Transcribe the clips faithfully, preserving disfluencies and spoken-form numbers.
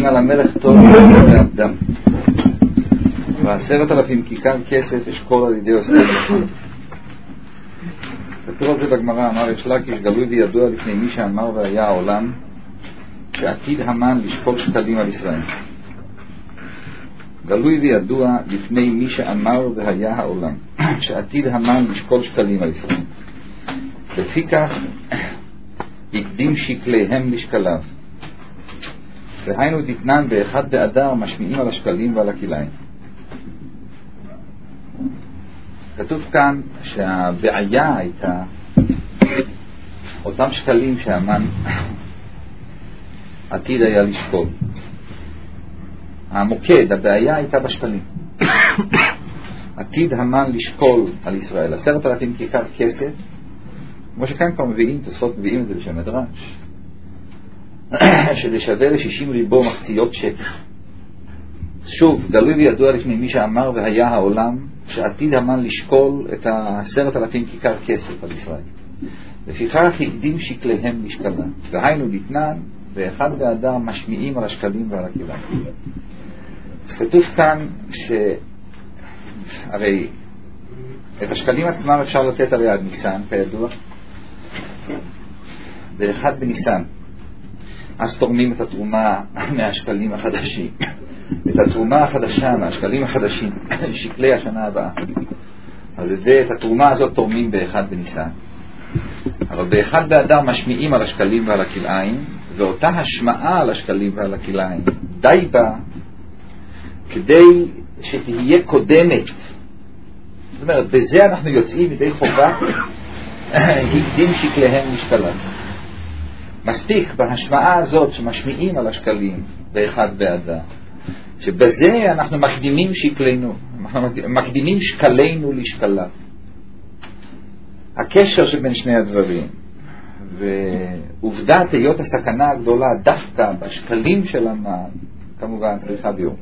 אם על המלך טוב ואדם ועשרת אלפים כיכר כסף אשכול על ידי עושה. כתוב על זה בגמרא, אמר יש לקיש גלוי וידוע לפני מי שאמר והיה העולם שעתיד המן לשקול שקלים על ישראל. גלוי וידוע לפני מי שאמר והיה העולם שעתיד המן לשקול שקלים על ישראל. לפי כך הקדים שקליהם לשקליו, והיינו דתנן באחד באדר משמיעים על השקלים ועל הכליים. כתוב כאן שהבעיה הייתה אותם שקלים שהמן עתיד היה לשקול. המוקד, הבעיה הייתה בשקלים. עתיד המן לשקול על ישראל עשרת אלפים כיכר כסף, כמו שכאן כבר מביאים, תוספות מביאים את זה בשם מדרש, שזה שווה ל-שישים ריבו מחציות שקל. שוב, גלוי וידוע לפני מי שאמר והיה העולם שעתיד המן לשקול את העשרת אלפים כיכר כסף על ישראל. לפיכך הקדים שקליהם לשקלה, והיינו דתנן ואחד באדר משמיעים על השקלים ועל הכליים. כתוב כאן שהרי את השקלים עצמם אפשר לתת הרי עד ניסן כידוע, באחד בניסן אז תורמים את התרומה מהשקלים החדשים, את התרומה החדשה מהשקלים החדשים שקלי השנה הבאה. אז את זה, את התרומה הזאת תורמים באחד בניסן, אבל באחד באדר משמיעים על השקלים ועל הכליים, ואותה השמעה על השקלים ועל הכליים די בה כדי שתהיה קודמת. זאת אומרת, בזה אנחנו יוצאים מדי חובה הקדים שקליהם לשקליו. מספיק בהשמעה הזאת שמשמיעים על השקלים באחד באדר, שבזה אנחנו מקדימים שקלינו, אנחנו מקדימים שקלינו לשקליו. הקשר שבין שני הדברים, ועובדת היות הסכנה הגדולה דווקא בשקלים של המן, כמובן צריכה ביום.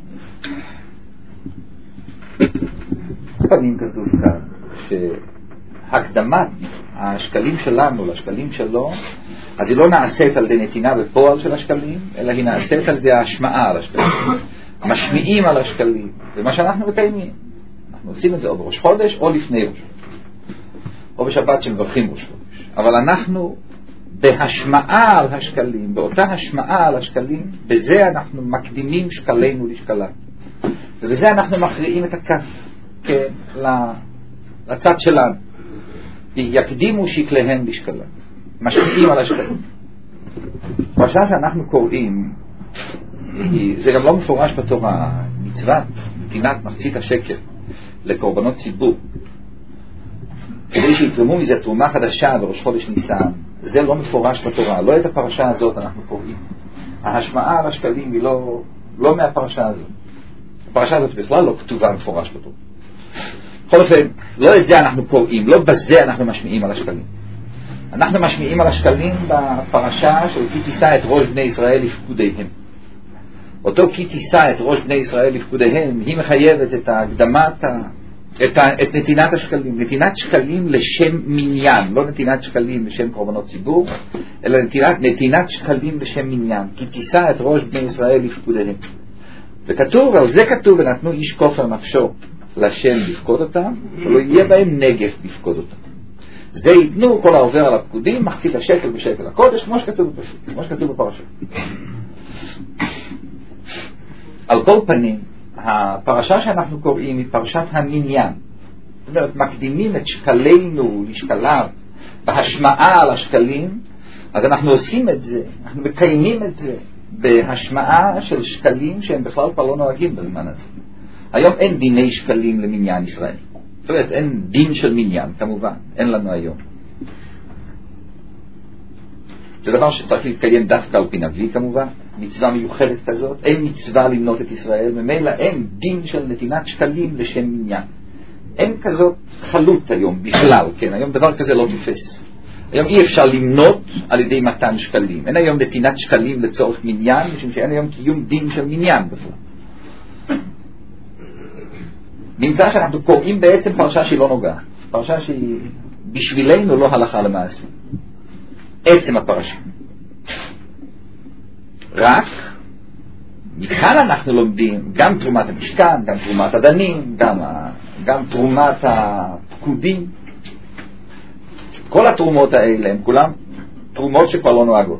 פנים כתוב כאן שהקדמת השקלים שלנו לשקלים שלו, אז היא לא נעשית על ידי נתינה בפועל של השקלים, אלא היא נעשית על ידי השמעה על השקלים. משמיעים על השקלים, ומה שאנחנו מקיימים, אנחנו עושים את זה או בראש חודש או לפני ראש חודש, או בשבת שמברכים ראש חודש. אבל אנחנו בהשמעה על השקלים, באותה השמעה על השקלים, בזה אנחנו מקדימים שקלינו לשקליו, ובזה אנחנו מכריעים את הכף, כן, לצד שלנו. יקדימו שקליהם לשקליו, משמיעים על השקלים. פרשה שאנחנו קוראים, זה גם לא מפורש בתורה, מצוות נתינת מחצית השקל לקורבנות ציבור, כדי שיתרמו מזה תרומה חדשה בראש חודש ניסן, זה לא מפורש בתורה. לא את הפרשה הזאת אנחנו קוראים. ההשמעה על השקלים היא לא, לא מהפרשה הזאת. הפרשה הזאת בכלל לא כתובה מפורש בתורה. בכל אופן, לא את זה אנחנו קוראים, לא בזה אנחנו משמיעים על השקלים. אנחנו משמיעים על השקלים בפרשה של כי תישא את ראש בני ישראל לפקודיהם. אותו כי תישא את ראש בני ישראל לפקודיהם, היא מחייבת את ההקדמת, את, ה, את נתינת השקלים. נתינת שקלים לשם מניין, לא נתינת שקלים לשם קורבנות ציבור, אלא נתינת, נתינת שקלים לשם מניין. כי תישא את ראש בני ישראל לפקודיהם. וכתוב, על זה כתוב, ונתנו איש כופר נפשו לשם לפקוד אותם, ולא יהיה בהם נגף לפקוד אותם. זה ייתנו כל העובר על הפקודים, מחצית השקל בשקל הקודש, כמו שכתוב בפסוק, כמו שכתוב בפרשה. על כל פנים, הפרשה שאנחנו קוראים היא פרשת המניין. זאת אומרת, מקדימים את שקלינו לשקליו בהשמעה על השקלים, אז אנחנו עושים את זה, אנחנו מקיימים את זה בהשמעה של שקלים שהם בכלל כבר לא נוהגים בזמן הזה. היום אין דיני שקלים למניין ישראל. זאת אומרת, אין דין של מניין, כמובן, אין לנו היום. זה דבר שצריך להתקיים דווקא על פי נביא, כמובן, מצווה מיוחדת כזאת. אין מצווה למנות את ישראל, ממילא אין דין של נתינת שקלים לשם מניין. אין כזאת חלות היום בכלל, כן, היום דבר כזה לא תופס. היום אי אפשר למנות על ידי מתן שקלים. אין היום נתינת שקלים לצורך מניין, משום שאין היום קיום דין של מניין בפועל. נמצא שאנחנו קוראים בעצם פרשה שהיא לא נוגעת, פרשה שהיא בשבילנו לא הלכה למעשה. עצם הפרשה רק מכאן אנחנו לומדים גם תרומת המשכן, גם תרומת הדנים, גם, גם תרומת הפקודים. כל התרומות האלה הם כולם תרומות שכבר לא נוהגות.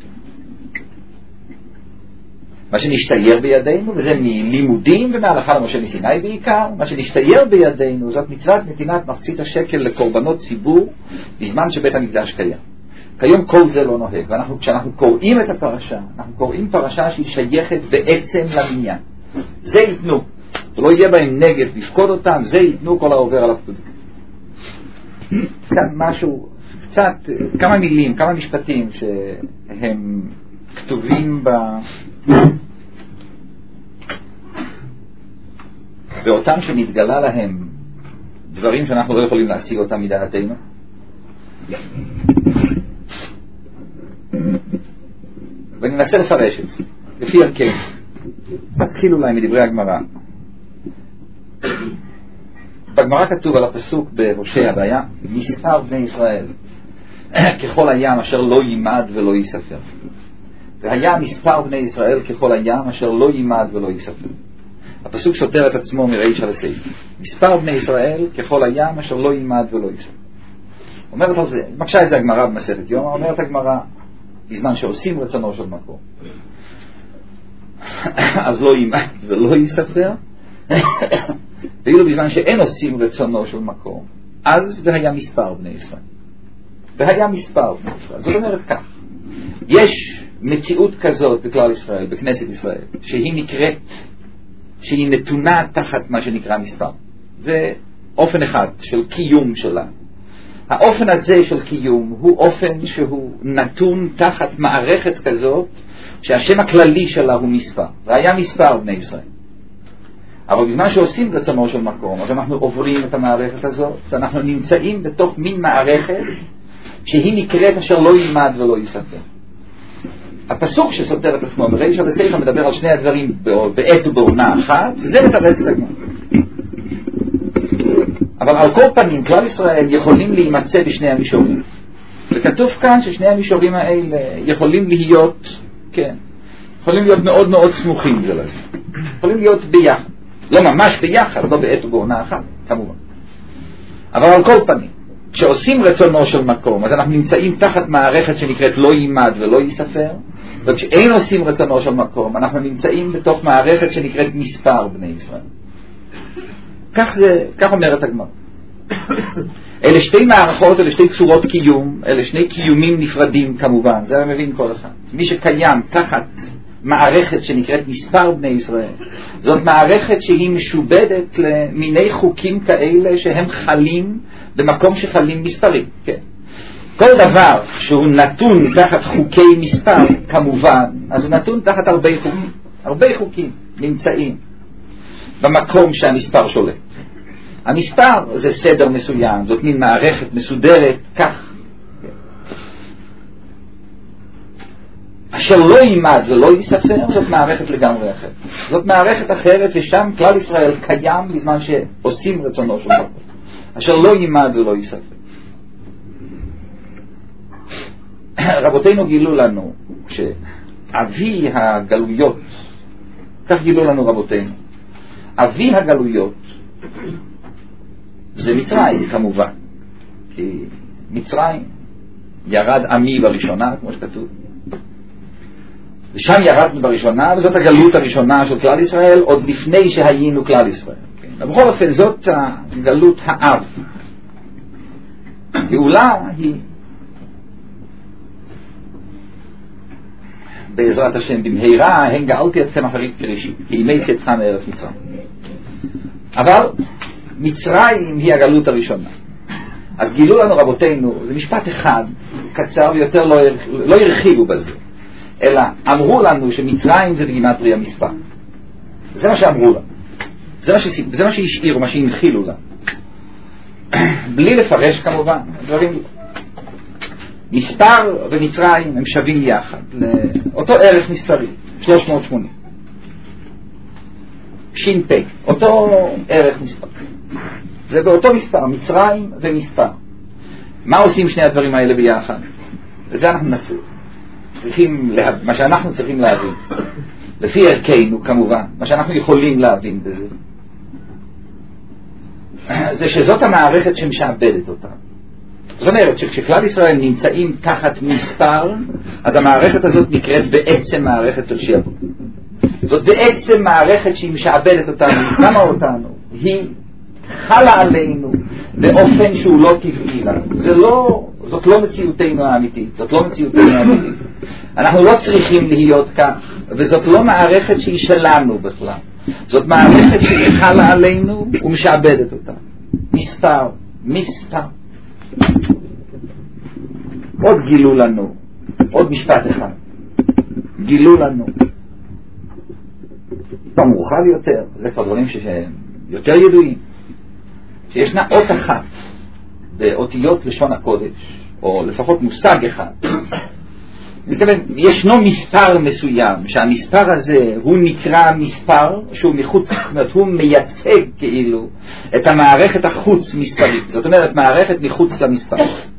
מה שנשתייר בידינו, וזה מלימודים ומהלכה למשה מסיני בעיקר, מה שנשתייר בידינו זאת מצוות נתינת מחצית השקל לקורבנות ציבור בזמן שבית המקדש קיים. כיום כל זה לא נוהג, ואנחנו, כשאנחנו קוראים את הפרשה, אנחנו קוראים פרשה שהיא שייכת בעצם למניין. זה ייתנו, זה לא יהיה בהם נגד לפקוד אותם, זה ייתנו כל העובר על הפקודים. כאן משהו, קצת, כמה מילים, כמה משפטים שהם כתובים ב... ואותם שנתגלה להם דברים שאנחנו לא יכולים להשיג אותם מדעתנו. ואני אנסה לפרש את זה לפי ערכי. תתחיל אולי מדברי הגמרא. בגמרא כתוב על הפסוק בהושע, והיה מספר בני ישראל ככל הים אשר לא יימד ולא ייספר. והיה מספר בני ישראל ככל הים אשר לא יימד ולא ייספר. הפסוק סותר את עצמו מריש עד הסוף. מספר בני ישראל ככל הים אשר לא יימד ולא ייספר. אומרת על זה, מקשה את זה הגמרא במסכת יומא, אומרת הגמרא, בזמן שעושים רצונו של מקום אז לא יימד ולא ייספר, ואילו בזמן שאין עושים רצונו של מקום אז והיה מספר בני ישראל. והיה מספר בני ישראל, זאת אומרת כך, יש מציאות כזאת בכלל ישראל, בכנסת ישראל, שהיא נקראת, שהיא נתונה תחת מה שנקרא מספר. זה אופן אחד של קיום שלה. האופן הזה של קיום הוא אופן שהוא נתון תחת מערכת כזאת שהשם הכללי שלה הוא מספר, והיה מספר בני ישראל. אבל בזמן שעושים רצונו של מקום, אז אנחנו עוברים את המערכת הזאת, ואנחנו נמצאים בתוך מין מערכת שהיא נקראת אשר לא יימד ולא ייספר. הפסוק שסותר את עצמו בריש עד הסוף מדבר על שני הדברים בעת ובעונה אחת, זה מתרץ את הגמרא. אבל על כל פנים כלל ישראל יכולים להימצא בשני המישורים, וכתוב כאן ששני המישורים האלה יכולים להיות, כן, יכולים להיות מאוד מאוד סמוכים זה לזה, יכולים להיות ביחד, לא ממש ביחד, לא בעת ובעונה אחת כמובן, אבל על כל פנים כשעושים רצונו של מקום אז אנחנו נמצאים תחת מערכת שנקראת לא יימד ולא ייספר, וכשאין עושים רצונו של מקום אנחנו נמצאים בתוך מערכת שנקראת מספר בני ישראל. כך זה, כך אומרת הגמרא. אלה שתי מערכות, אלה שתי צורות קיום, אלה שני קיומים נפרדים כמובן, זה מבין כל אחד. מי שקיים תחת מערכת שנקראת מספר בני ישראל, זאת מערכת שהיא משובדת למיני חוקים כאלה שהם חלים במקום שחלים מספרים, כן. כל דבר שהוא נתון תחת חוקי מספר כמובן, אז הוא נתון תחת הרבה חוקים, הרבה חוקים נמצאים במקום שהמספר שולט. המספר זה סדר מסוים, זאת מין מערכת מסודרת כך, אשר לא יימד ולא ייספר, זאת מערכת לגמרי אחרת. זאת מערכת אחרת ושם כלל ישראל קיים בזמן שעושים רצונו של מקום, אשר לא יימד ולא ייספר. רבותינו גילו לנו שאבי הגלויות, כך גילו לנו רבותינו, אבי הגלויות זה מצרים כמובן, כי מצרים ירד עמי בראשונה כמו שכתוב, ושם ירדנו בראשונה, וזאת הגלות הראשונה של כלל ישראל עוד לפני שהיינו כלל ישראל, כן? בכל אופן זאת הגלות האב. גאולה היא בעזרת השם במהרה, הן גאלתי אתכם אחרית כראשית כי ימי צאתך מארץ מצרים. אבל מצרים היא הגלות הראשונה. אז גילו לנו רבותינו, זה משפט אחד קצר ויותר לא, לא הרחיבו בזה, אלא אמרו לנו שמצרים זה בגימטריה מספר. זה מה שאמרו לנו, זה מה, ש... זה מה שהשאירו, מה שהנחילו לנו, בלי לפרש כמובן דברים. מספר ומצרים הם שווים יחד לאותו ערך מספרי שלוש מאות ושמונים, שין פי, אותו ערך מספר, זה באותו מספר, מצרים ומספר. מה עושים שני הדברים האלה ביחד? וזה אנחנו נצא צריכים לה... מה שאנחנו צריכים להבין, לפי ערכנו כמובן, מה שאנחנו יכולים להבין בזה, זה שזאת המערכת שמשעבדת אותה. זאת אומרת שכשכלל ישראל נמצאים תחת מספר, אז המערכת הזאת נקראת בעצם מערכת של שעבוד. זאת בעצם מערכת שהיא משעבדת אותנו, שמה אותנו, היא חלה עלינו באופן שהוא לא טבעי לנו. זה לא, זאת לא מציאותנו האמיתית, זאת לא מציאותנו האמיתית. אנחנו לא צריכים להיות כך, וזאת לא מערכת שהיא שלנו בכלל. זאת מערכת שהיא חלה עלינו ומשעבדת אותה. מספר, מספר. עוד גילו לנו, עוד משפט אחד. גילו לנו. לא מאוחר יותר, זה כבר דברים שהם יותר ידועים. שישנה אות אחת באותיות לשון הקודש, או לפחות מושג אחד. מתכוון, ישנו מספר מסוים, שהמספר הזה הוא נקרא מספר שהוא מחוץ, זאת אומרת, הוא מייצג כאילו את המערכת החוץ מספרית, זאת אומרת, מערכת מחוץ למספר.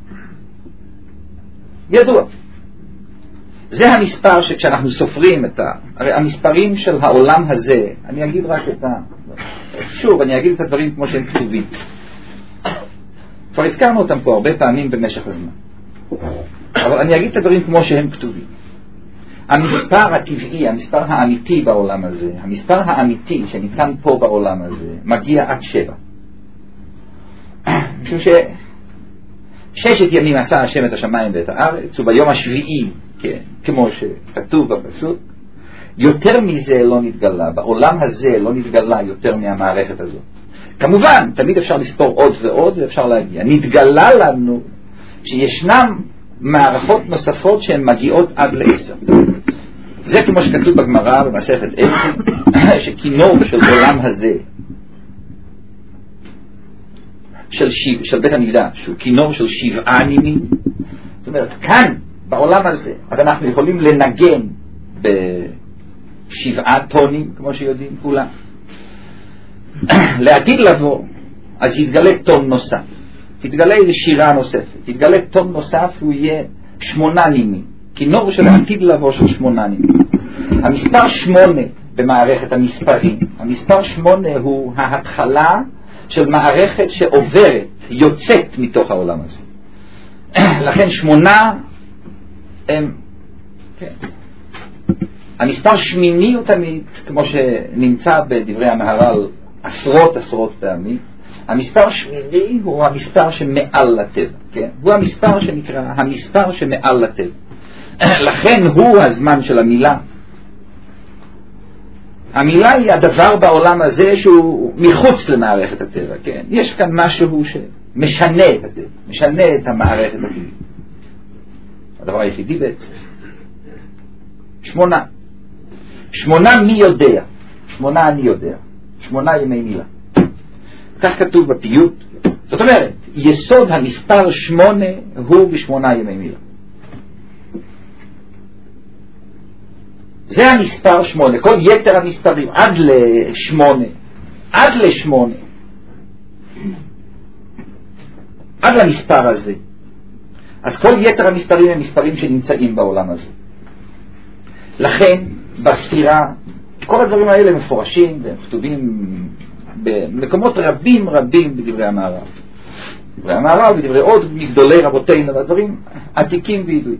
ידוע. זה המספר שכשאנחנו סופרים את ה... הרי המספרים של העולם הזה, אני אגיד רק את ה... שוב, אני אגיד את הדברים כמו שהם כתובים. כבר הזכרנו אותם פה הרבה פעמים במשך הזמן. אבל אני אגיד את הדברים כמו שהם כתובים. המספר הטבעי, המספר האמיתי בעולם הזה, המספר האמיתי שניתן פה בעולם הזה, מגיע עד שבע. משום ש... ששת ימים עשה השם את השמיים ואת הארץ, וביום השביעי, כן, כמו שכתוב בפסוק, יותר מזה לא נתגלה, בעולם הזה לא נתגלה יותר מהמערכת הזאת. כמובן, תמיד אפשר לספור עוד ועוד ואפשר להגיע. נתגלה לנו שישנם מערכות נוספות שהן מגיעות עד לעשר. זה כמו שכתוב בגמרא במסכת עזרא, שכינור של עולם הזה, של, שיב, של בית המקדש, שהוא כינור של שבעה נימים. זאת אומרת, כאן, בעולם הזה, אז אנחנו יכולים לנגן בשבעה טונים, כמו שיודעים כולם. לעתיד לבוא, אז יתגלה טון נוסף. תתגלה איזו שירה נוספת. תתגלה טון נוסף, הוא יהיה שמונה נימים. כינור של העתיד לבוא של שמונה נימים. המספר שמונה במערכת המספרים, המספר שמונה הוא ההתחלה של מערכת שעוברת, יוצאת מתוך העולם הזה. לכן שמונה הם, כן. המספר שמיני הוא תמיד, כמו שנמצא בדברי המהר"ל עשרות עשרות פעמים, המספר שמיני הוא המספר שמעל לטבע, כן? הוא המספר שנקרא המספר שמעל לטבע. לכן הוא הזמן של המילה. המילה היא הדבר בעולם הזה שהוא מחוץ למערכת הטבע, כן? יש כאן משהו שמשנה את הטבע, משנה את המערכת הטבע. הדבר היחידי בעצם. שמונה. שמונה מי יודע. שמונה אני יודע. שמונה ימי מילה. כך כתוב בפיוט. זאת אומרת, יסוד המספר שמונה הוא בשמונה ימי מילה. זה המספר שמונה. כל יתר המספרים עד לשמונה. עד לשמונה. עד למספר הזה. אז כל יתר המספרים הם מספרים שנמצאים בעולם הזה. לכן, בספירה, כל הדברים האלה מפורשים והם כתובים במקומות רבים רבים בדברי המהר"ל. דברי המהר"ל ודברי עוד מגדולי רבותינו, והדברים עתיקים וידועים.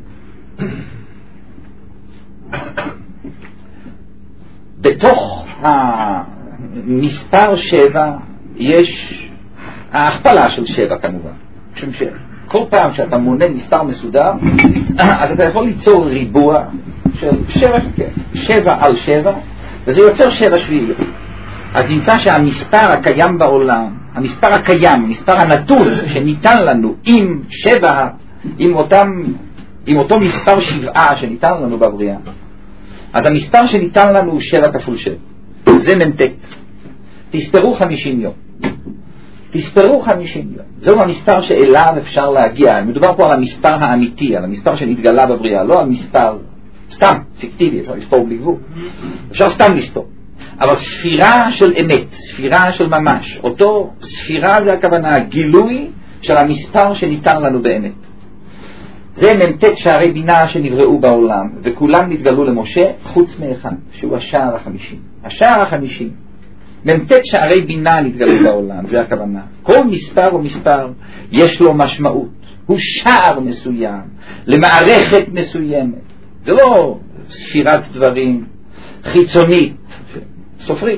בתוך המספר שבע יש ההכפלה של שבע כמובן. משום שכל פעם שאתה מונה מספר מסודר, אז אתה יכול ליצור ריבוע של שבע, שבע על שבע, וזה יוצר שבע שביעיות. אז נמצא שהמספר הקיים בעולם, המספר הקיים, המספר הנתון שניתן לנו עם שבע, עם, אותם, עם אותו מספר שבעה שניתן לנו בבריאה, אז המספר שניתן לנו הוא שבע כפול שבע. זה מנטק. תספרו חמישים יום. תספרו חמישים יום. זהו המספר שאליו אפשר להגיע. מדובר פה על המספר האמיתי, על המספר שנתגלה בבריאה, לא על מספר סתם, פיקטיבי, אפשר לספור בלי גבול. אפשר סתם לספור. אבל ספירה של אמת, ספירה של ממש, אותו ספירה זה הכוונה, גילוי של המספר שניתן לנו באמת. זה ממתת שערי בינה שנבראו בעולם, וכולם נתגלו למשה חוץ מאחד, שהוא השער החמישים. השער החמישים, ממתת שערי בינה נתגלו בעולם, זה הכוונה. כל מספר או מספר יש לו משמעות, הוא שער מסוים למערכת מסוימת. זה לא ספירת דברים חיצונית, סופרי.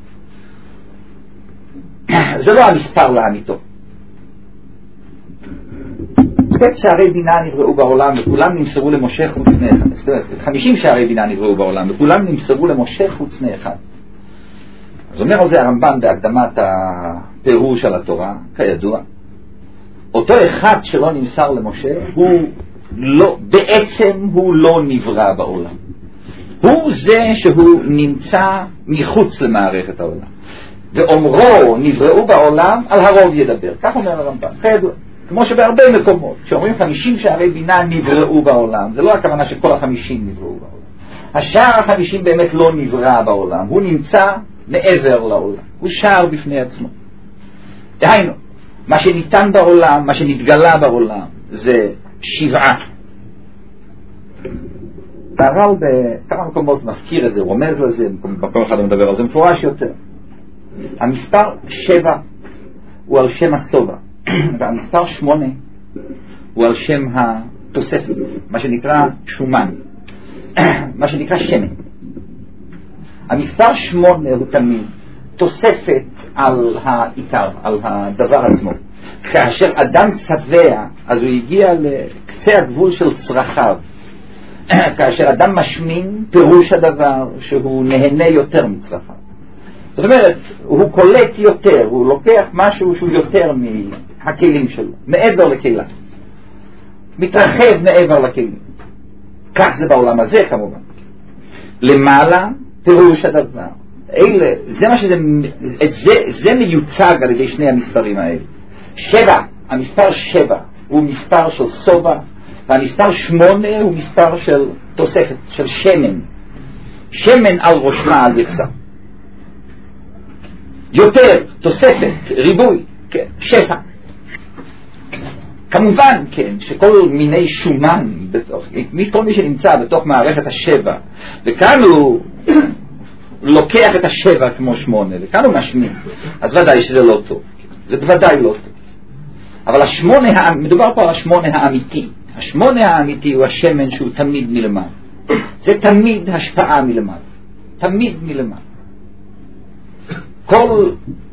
זה לא המספר לאמיתו. ממתת שערי בינה נבראו בעולם, וכולם נמסרו למשה חוץ מאחד. זאת אומרת, חמישים שערי בינה נבראו בעולם, וכולם נמסרו למשה חוץ מאחד. אז אומר על זה הרמב"ן בהקדמת הפירוש על התורה, כידוע, אותו אחד שלא נמסר למשה, הוא לא, בעצם הוא לא נברא בעולם. הוא זה שהוא נמצא מחוץ למערכת העולם. ואומרו נבראו בעולם, על הרוב ידבר. כך אומר הרמב"ן, כידוע. כמו שבהרבה מקומות, כשאומרים חמישים שערי בינה נבראו בעולם, זה לא הכוונה שכל החמישים נבראו בעולם. השער החמישים באמת לא נברא בעולם, הוא נמצא מעבר לעולם, הוא שער בפני עצמו. דהיינו, מה שניתן בעולם, מה שנתגלה בעולם, זה שבעה. הר"ל בכמה מקומות מזכיר את זה, רומז לזה, במקום אחד הוא מדבר על זה מפורש יותר. המספר שבע הוא על שם הסובה, והמספר שמונה הוא על שם התוספת, מה שנקרא שומן, מה שנקרא שמן. המספר שמונה הוא תמיד תוספת על העיקר, על הדבר עצמו. כאשר אדם שבע, אז הוא הגיע לקצה הגבול של צרכיו. כאשר אדם משמין, פירוש הדבר שהוא נהנה יותר מצרכיו. זאת אומרת, הוא קולט יותר, הוא לוקח משהו שהוא יותר מהכלים שלו, מעבר לכלים. מתרחב מעבר לכלים. כך זה בעולם הזה כמובן. למעלה, פירוש הדבר. אלה, זה מה שזה, זה, זה מיוצג על ידי שני המספרים האלה. שבע, המספר שבע הוא מספר של סובה, והמספר שמונה הוא מספר של תוספת, של שמן. שמן על ראשמה על יחסה. יותר, תוספת, ריבוי, כן, שפע. כמובן, כן, שכל מיני שומן, בתוך, כל מי שנמצא בתוך מערכת השבע, וכאן הוא לוקח את השבע כמו שמונה, וכאן הוא משמין, אז ודאי שזה לא טוב. זה בוודאי לא טוב. אבל השמונה, מדובר פה על השמונה האמיתי. השמונה האמיתי הוא השמן שהוא תמיד מלמד. זה תמיד השפעה מלמד. תמיד מלמד. כל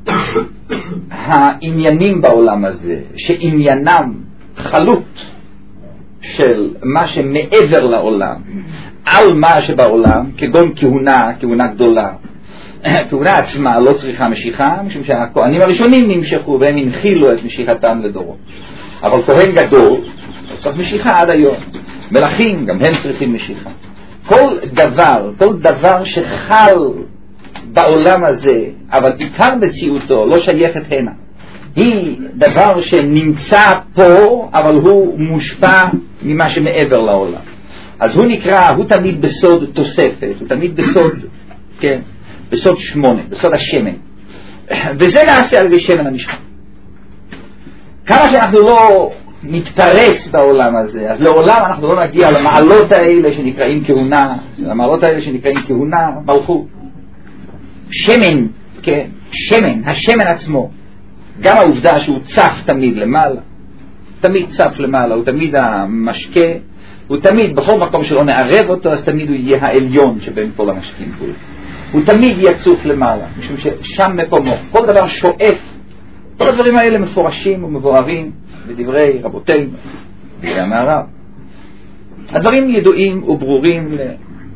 העניינים בעולם הזה, שעניינם חלוט של מה שמעבר לעולם, על מה שבעולם, כגון כהונה, כהונה גדולה. כהונה עצמה לא צריכה משיכה, משום שהכהנים הראשונים נמשכו והם הנחילו את משיכתם לדורות. אבל כהן גדול צריך משיכה עד היום. מלכים גם הם צריכים משיכה. כל דבר, כל דבר שחל בעולם הזה, אבל עיקר מציאותו לא שייכת הנה. היא דבר שנמצא פה, אבל הוא מושפע ממה שמעבר לעולם. אז הוא נקרא, הוא תמיד בסוד תוספת, הוא תמיד בסוד, כן, בסוד שמונה, בסוד השמן. וזה נעשה על ידי שמן המשחה. כמה שאנחנו לא נתפרס בעולם הזה, אז לעולם אנחנו לא נגיע למעלות האלה שנקראים כהונה, למעלות האלה שנקראים כהונה, מלכות. שמן, כן, שמן, השמן עצמו, גם העובדה שהוא צף תמיד למעלה, תמיד צף למעלה, הוא תמיד המשקה, הוא תמיד, בכל מקום שלא נערב אותו, אז תמיד הוא יהיה העליון שבין כל המשקים בו. הוא תמיד יצוף למעלה, משום ששם מקומו, כל דבר שואף, כל הדברים האלה מפורשים ומבוארים בדברי רבותינו, דברי המערב. הדברים ידועים וברורים ל...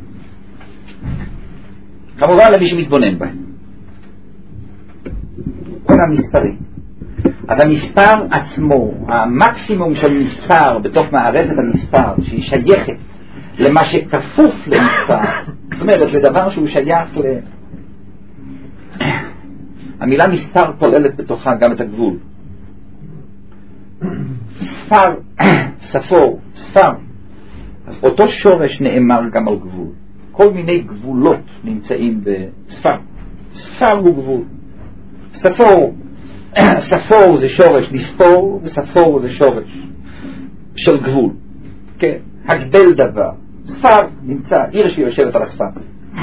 כמובן למי שמתבונן בהם. כל המספרים. אבל המספר עצמו, המקסימום של מספר בתוך מערכת המספר, שהיא שייכת למה שכפוף למספר, זאת אומרת, לדבר שהוא שייך ל... המילה מספר כוללת בתוכה גם את הגבול. ספר, ספור, ספר. אז אותו שורש נאמר גם על גבול. כל מיני גבולות נמצאים בספר. ספר הוא גבול. ספור, ספור זה שורש לספור, וספור זה שורש של גבול. כן, הגבל דבר. ספר נמצא, עיר שיושבת על הספר.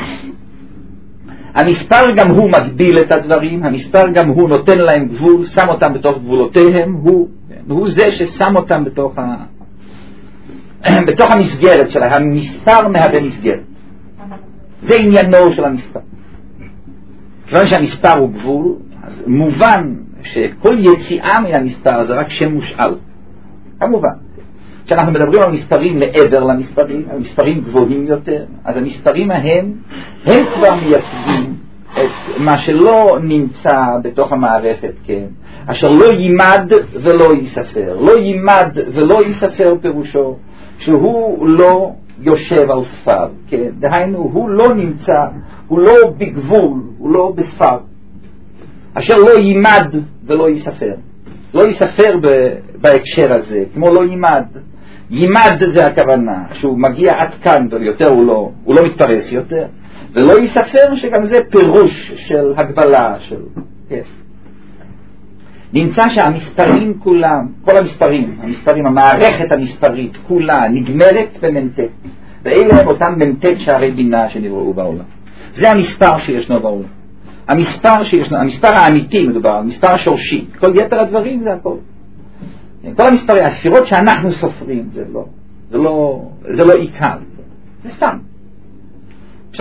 המספר גם הוא מגביל את הדברים, המספר גם הוא נותן להם גבול, שם אותם בתוך גבולותיהם, הוא, הוא זה ששם אותם בתוך, ה... בתוך המסגרת שלה, המספר מהווה מסגרת. זה עניינו של המספר. כיוון שהמספר הוא גבול, אז מובן שכל יציאה מן המספר זה רק שם מושאל. כמובן. כשאנחנו מדברים על מספרים לעבר למספרים, על מספרים גבוהים יותר, אז המספרים ההם, הם כבר מייצגים את מה שלא נמצא בתוך המערכת, כן? אשר לא יימד ולא ייספר. לא יימד ולא ייספר פירושו שהוא לא יושב על ספר, כן? דהיינו, הוא לא נמצא, הוא לא בגבול, הוא לא בספר. אשר לא יימד ולא ייספר. לא ייספר בהקשר הזה, כמו לא יימד. יימד זה הכוונה, שהוא מגיע עד כאן ויותר הוא לא, הוא לא מתפרס יותר. ולא ייספר שגם זה פירוש של הגבלה, של... כן. נמצא שהמספרים כולם, כל המספרים, המספרים, המערכת המספרית כולה נגמרת במנטט. ואלה הם אותם מנטט שערי בינה שנראו בעולם. זה המספר שישנו בעולם. המספר שישנו, המספר האמיתי מדובר, המספר השורשי. כל יתר הדברים זה הכל. כל המספרים, הספירות שאנחנו סופרים, זה לא, זה לא, זה לא עיקר. זה סתם. אפשר,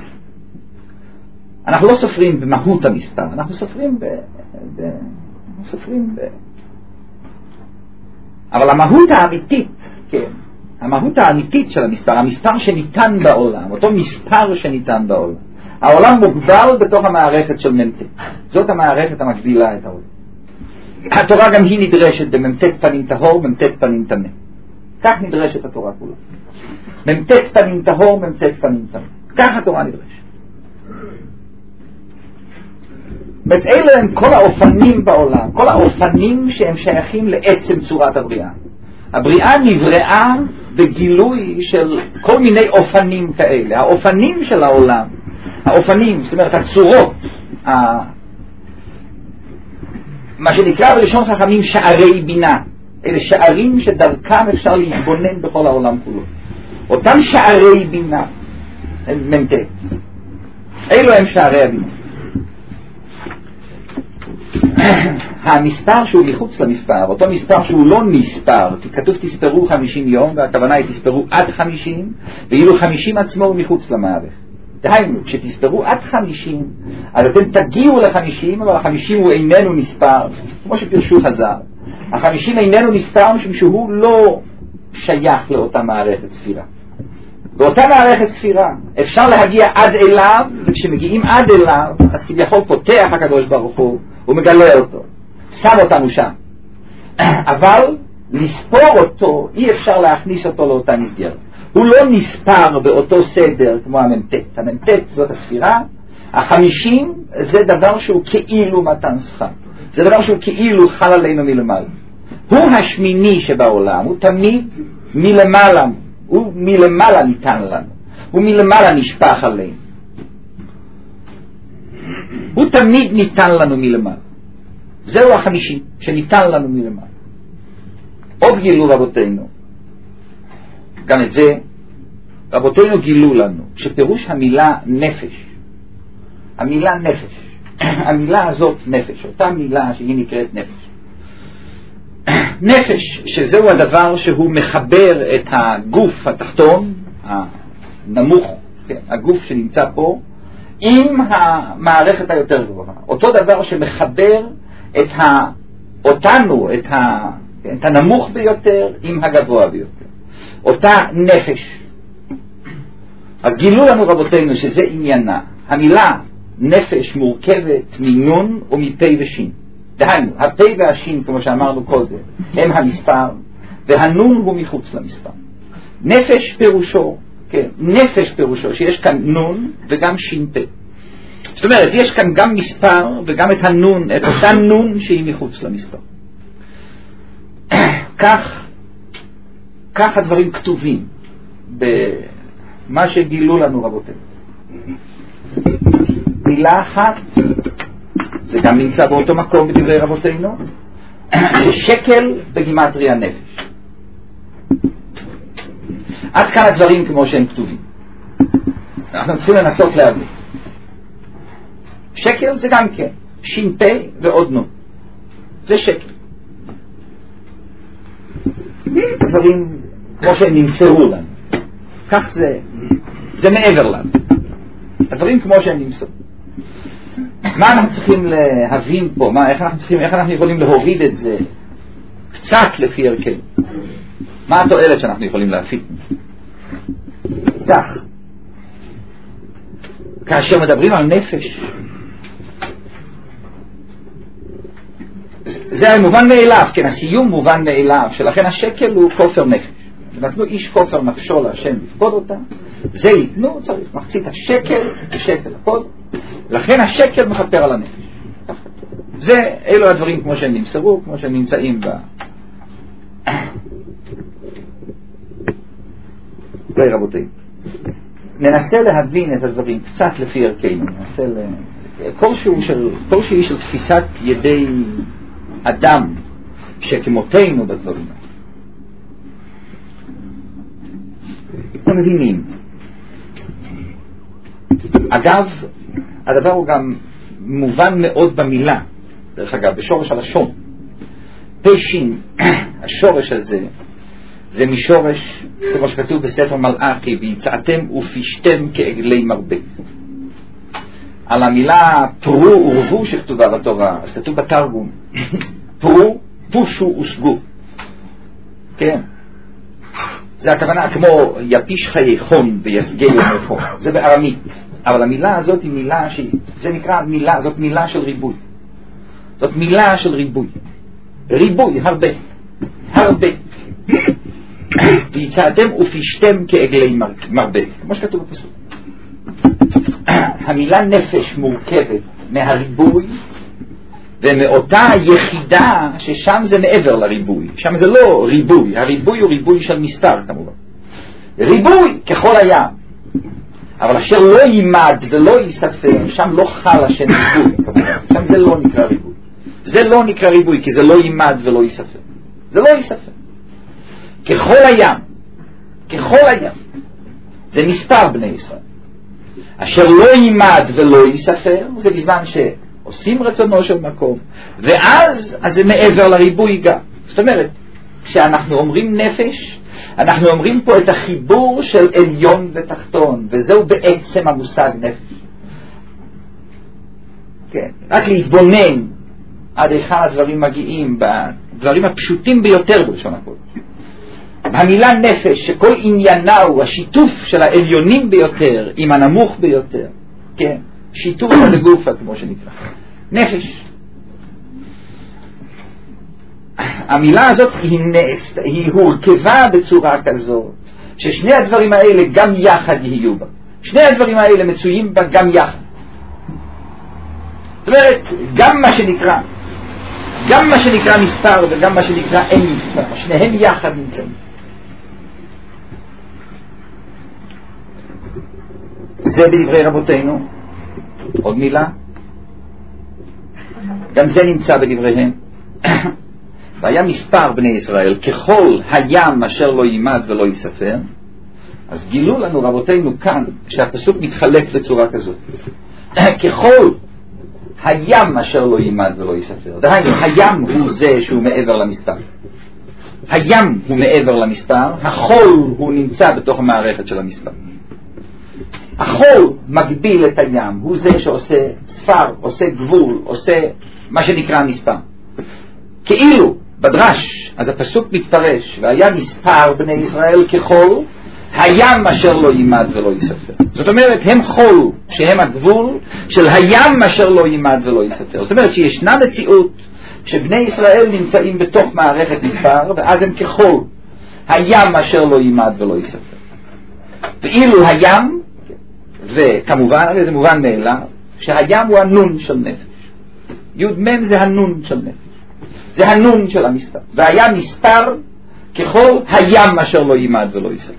אנחנו לא סופרים במהות המספר, אנחנו סופרים ב... ב סופרים ב... אבל המהות האמיתית, כן, המהות האמיתית של המספר, המספר שניתן בעולם, אותו מספר שניתן בעולם, העולם מוגבל בתוך המערכת של ממתת. זאת המערכת המגבילה את העולם. התורה גם היא נדרשת בממתת פנים טהור, ממתת פנים טמא. כך נדרשת התורה כולה. ממתת פנים טהור, ממתת פנים טמא. כך התורה נדרשת. ואת אלה הם כל האופנים בעולם, כל האופנים שהם שייכים לעצם צורת הבריאה. הבריאה נבראה בגילוי של כל מיני אופנים כאלה. האופנים של העולם, האופנים, זאת אומרת הצורות, ה... מה שנקרא בלשון חכמים שערי בינה. אלה שערים שדרכם אפשר להתבונן בכל העולם כולו. אותם שערי בינה, ממתת. אלו הם שערי הבינה. המספר שהוא מחוץ למספר, אותו מספר שהוא לא נספר, כי כתוב תספרו חמישים יום, והכוונה היא תספרו עד חמישים, ואילו חמישים עצמו הוא מחוץ למערכת. דהיינו, כשתספרו עד חמישים, אז אתם תגיעו לחמישים, אבל החמישים הוא איננו נספר, כמו שפרשו חז"ל. החמישים איננו נספר משום שהוא לא שייך לאותה מערכת ספירה. באותה מערכת ספירה אפשר להגיע עד אליו, וכשמגיעים עד אליו, אז כביכול פותח הקדוש ברוך הוא, הוא מגלה אותו, שם אותנו שם. אבל לספור אותו, אי אפשר להכניס אותו לאותה מסגרת. הוא לא נספר באותו סדר כמו הממתת. הממתת זאת הספירה, החמישים זה דבר שהוא כאילו מתן שכר. זה דבר שהוא כאילו חל עלינו מלמעלה. הוא השמיני שבעולם, הוא תמיד מלמעלה, הוא מלמעלה ניתן לנו, הוא מלמעלה נשפך עלינו. הוא תמיד ניתן לנו מלמעלה. זהו החמישים שניתן לנו מלמעלה. עוד גילו רבותינו, גם את זה רבותינו גילו לנו, שפירוש המילה נפש, המילה נפש, המילה הזאת נפש, אותה מילה שהיא נקראת נפש. נפש, שזהו הדבר שהוא מחבר את הגוף התחתון, הנמוך, הגוף שנמצא פה, עם המערכת היותר גבוהה. אותו דבר שמחבר את ה, אותנו, את, ה, את הנמוך ביותר עם הגבוה ביותר. אותה נפש. אז גילו לנו רבותינו שזה עניינה. המילה נפש מורכבת מנון ומפה ושין. דהיינו, הפה והשין, כמו שאמרנו קודם, הם המספר, והנון הוא מחוץ למספר. נפש פירושו, כן, נפש פירושו, שיש כאן נון וגם שין פה. זאת אומרת, יש כאן גם מספר וגם את הנון, את אותה נון שהיא מחוץ למספר. כך, כך הדברים כתובים במה שגילו לנו רבותינו. מילה אחת, זה גם נמצא באותו מקום בדברי רבותינו, ששקל בגימטריה נפש. עד כאן הדברים כמו שהם כתובים. אנחנו צריכים לנסות להבין. שקל זה גם כן שין פה ועוד נו, זה שקל. דברים כמו שהם נמסרו לנו, כך זה, זה מעבר לנו. הדברים כמו שהם נמסרו. מה אנחנו צריכים להבין פה? מה, איך אנחנו צריכים, איך אנחנו יכולים להוריד את זה קצת לפי הרכב? מה התועלת שאנחנו יכולים להפיק? כך, כאשר מדברים על נפש, זה מובן מאליו, כן, הסיום מובן מאליו, שלכן השקל הוא כופר נפש. נתנו איש כופר נפשו להשם לפקוד אותה, זה ייתנו, צריך מחצית השקל, השקל לפקוד, לכן השקל מכפר על הנפש. זה, אלו הדברים כמו שהם נמסרו, כמו שהם נמצאים ב... ביי רבותי, ננסה להבין את הדברים קצת לפי ערכנו, ננסה ל... כלשהו של, כלשהו של תפיסת ידי אדם שכמותנו בדברים. אנחנו מבינים. אגב, הדבר הוא גם מובן מאוד במילה, דרך אגב, בשורש הלשון. פשין, השורש הזה, זה משורש, כמו שכתוב בספר מלאכי, ויצאתם ופשתם כעגלי מרבה. על המילה פרו ורבו שכתובה בתורה, אז כתוב בתרגום, פרו, פושו ושגו. כן. זה הכוונה כמו יפיש חייכון ויסגי יומכון. זה בארמית. אבל המילה הזאת היא מילה שהיא, זה נקרא מילה, זאת מילה של ריבוי. זאת מילה של ריבוי. ריבוי, הרבה. הרבה. ויצאתם ופשתם כעגלי מרבה. כמו שכתוב בפסוק. המילה נפש מורכבת מהריבוי ומאותה יחידה ששם זה מעבר לריבוי. שם זה לא ריבוי, הריבוי הוא ריבוי של מספר כמובן. ריבוי ככל הים, אבל אשר לא יימד ולא ייספר, שם לא חל השם ריבוי כמובן. שם זה לא נקרא ריבוי. זה לא נקרא ריבוי כי זה לא יימד ולא ייספר. זה לא ייספר. ככל הים, ככל הים, זה מספר בני ישראל. אשר לא יימד ולא ייספר, זה בזמן שעושים רצונו של מקום, ואז אז זה מעבר לריבוי גם. זאת אומרת, כשאנחנו אומרים נפש, אנחנו אומרים פה את החיבור של עליון ותחתון, וזהו בעצם המושג נפש. כן, רק להתבונן עד היכן הדברים מגיעים, בדברים הפשוטים ביותר בלשון הקודש. המילה נפש שכל עניינה הוא השיתוף של העליונים ביותר עם הנמוך ביותר, כן, שיתוף של הגופה כמו שנקרא נפש. המילה הזאת היא, נס, היא הורכבה בצורה כזאת ששני הדברים האלה גם יחד יהיו בה, שני הדברים האלה מצויים בה גם יחד. זאת אומרת, גם מה שנקרא גם מה שנקרא מספר וגם מה שנקרא אין מספר, שניהם יחד נמצאים. זה בדברי רבותינו. עוד מילה, גם זה נמצא בדבריהם. והיה מספר בני ישראל ככל הים אשר לא יימד ולא ייספר. אז גילו לנו רבותינו כאן שהפסוק מתחלק בצורה כזאת, ככל הים אשר לא יימד ולא ייספר. דהיינו, הים הוא זה שהוא מעבר למספר, הים הוא מעבר למספר, החול הוא נמצא בתוך המערכת של המספר. החול מגביל את הים, הוא זה שעושה ספר, עושה גבול, עושה מה שנקרא מספר. כאילו בדרש, אז הפסוק מתפרש, והיה מספר בני ישראל כחול הים אשר לא יימד ולא ייספר. זאת אומרת, הם חול שהם הגבול של הים אשר לא יימד ולא ייספר. זאת אומרת שישנה מציאות שבני ישראל נמצאים בתוך מערכת מספר, ואז הם כחול הים אשר לא יימד ולא ייספר. ואילו הים, וכמובן זה מובן מאליו שהים הוא הנון של נפש, יוד מם זה הנון של נפש, זה הנון של המספר, והיה מספר ככל הים אשר לא יימד ולא ייספר.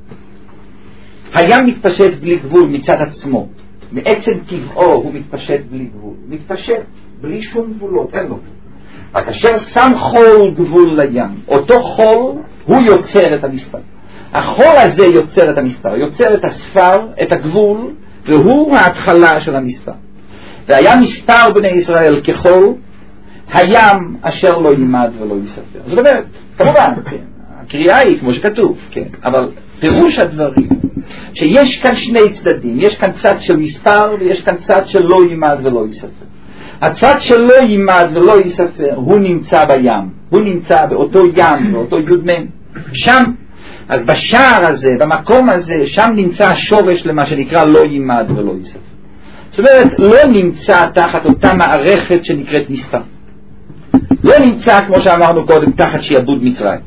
הים מתפשט בלי גבול מצד עצמו, מעצם טבעו הוא מתפשט בלי גבול, מתפשט בלי שום גבולות, אין לו. רק אשר שם חול גבול לים, אותו חול הוא יוצר את המספר. החול הזה יוצר את המספר, יוצר את הספר, את הגבול, והוא ההתחלה של המספר. והיה מספר בני ישראל כחול הים אשר לא יימד ולא יספר. זאת אומרת, כמובן, כן, הקריאה היא כמו שכתוב, כן, אבל פירוש הדברים שיש כאן שני צדדים, יש כאן צד של מספר ויש כאן צד של לא יימד ולא יספר. הצד של לא יימד ולא יספר הוא נמצא בים, הוא נמצא באותו ים, באותו יודמן, שם. אז בשער הזה, במקום הזה, שם נמצא השורש למה שנקרא לא יימד ולא יספר. זאת אומרת, לא נמצא תחת אותה מערכת שנקראת מספר. לא נמצא, כמו שאמרנו קודם, תחת שיעבוד מצרים.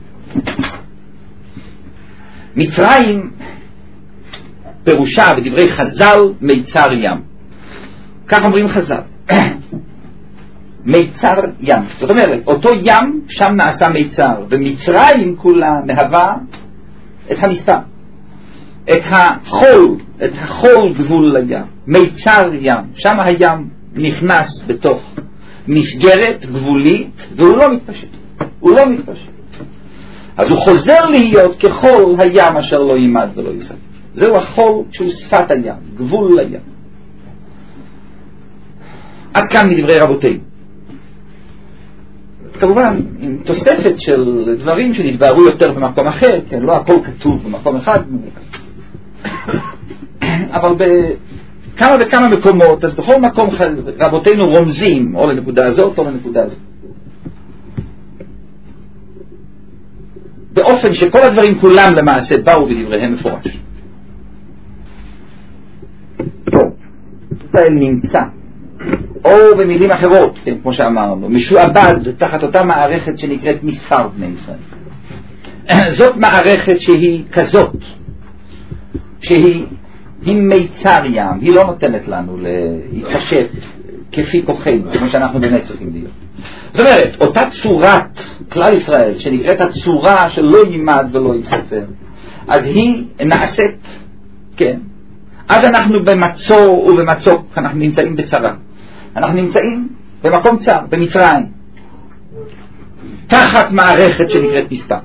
מצרים פירושה בדברי חז"ל מיצר ים. כך אומרים חז"ל. מיצר ים. זאת אומרת, אותו ים שם נעשה מיצר, ומצרים כולה מהווה את המספר. את החול, את החול גבול לים. מיצר ים. שם הים נכנס בתוך מסגרת גבולית, והוא לא מתפשט. הוא לא מתפשט. אז הוא חוזר להיות כחול הים אשר לא יימד ולא יספר. זהו החול שהוא שפת הים, גבול לים. עד כאן מדברי רבותינו. כמובן, עם תוספת של דברים שנתבהרו יותר במקום אחר, כן, לא הכל כתוב במקום אחד, אבל בכמה וכמה מקומות, אז בכל מקום רבותינו רומזים, או לנקודה הזאת או לנקודה הזאת. באופן שכל הדברים כולם למעשה באו בדבריהם מפורש. פה, ישראל נמצא, או במילים אחרות, כן, כמו שאמרנו, משועבד תחת אותה מערכת שנקראת מספר בני ישראל. זאת מערכת שהיא כזאת, שהיא היא מיצר ים, היא לא נותנת לנו להתפשט כפי כוחנו, כמו שאנחנו באמת צריכים להיות. זאת אומרת, אותה צורת כלל ישראל, שנקראת הצורה של לא יימד ולא יספר, אז היא נעשית, כן, אז אנחנו במצור ובמצוק, אנחנו נמצאים בצרה. אנחנו נמצאים במקום צר, במצרים, תחת מערכת שנקראת מספר.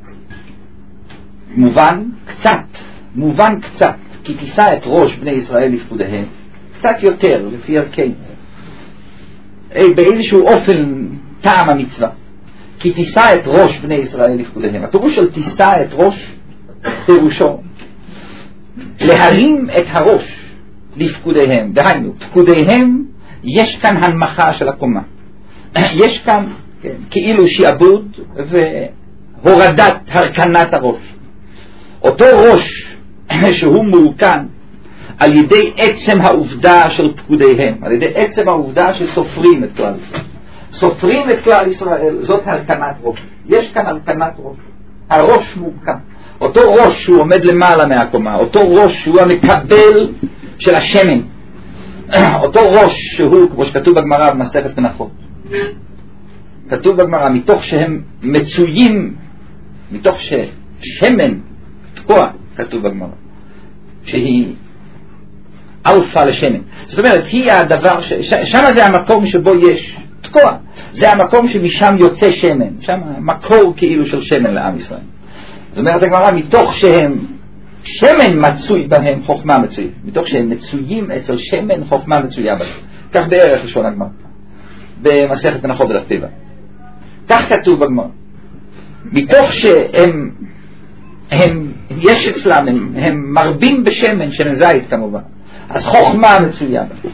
מובן קצת, מובן קצת, כי תישא את ראש בני ישראל לפקודיהם, קצת יותר, לפי ערכינו. באיזשהו אופן טעם המצווה. כי תישא את ראש בני ישראל לפקודיהם. הפירוש של תישא את ראש, פירושו להרים את הראש לפקודיהם. דהיינו, פקודיהם, יש כאן הנמכה של הקומה. יש כאן, כן, כאילו שיעבוד והורדת הרכנת הראש. אותו ראש שהוא מורכן על ידי עצם העובדה של פקודיהם, על ידי עצם העובדה שסופרים את כלל ישראל. סופרים את כלל ישראל, זאת הרכנת ראש. יש כאן הרכנת ראש. הראש מורכן. אותו ראש שהוא עומד למעלה מהקומה, אותו ראש שהוא המקבל של השמן. אותו ראש שהוא, כמו שכתוב בגמרא במסכת מנחות. כתוב בגמרא, מתוך שהם מצויים, מתוך ששמן תקוע, כתוב בגמרא, שהיא אלפא לשמן. זאת אומרת, היא הדבר, ש... שם זה המקום שבו יש תקוע. זה המקום שמשם יוצא שמן. שם מקור כאילו של שמן לעם ישראל. זאת אומרת, הגמרא, מתוך שהם שמן מצוי בהם חוכמה מצויה. מתוך שהם מצויים אצל שמן חוכמה מצויה בהם. כך בערך לשון הגמרא. במסכת מנחות בדף ט"ו. כך כתוב בגמרא. מתוך שהם הם, יש אצלם, הם, הם מרבים בשמן, שמן זית כמובן. אז חוכמה מצויה בהם.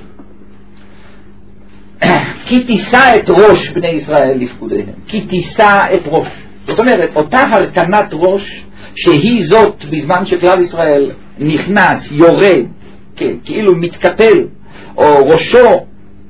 כי תישא את ראש בני ישראל לפקודיהם. כי תישא את ראש. זאת אומרת, אותה הרכנת ראש שהיא זאת בזמן שכלל ישראל נכנס, יורד, כן, כאילו מתקפל, או ראשו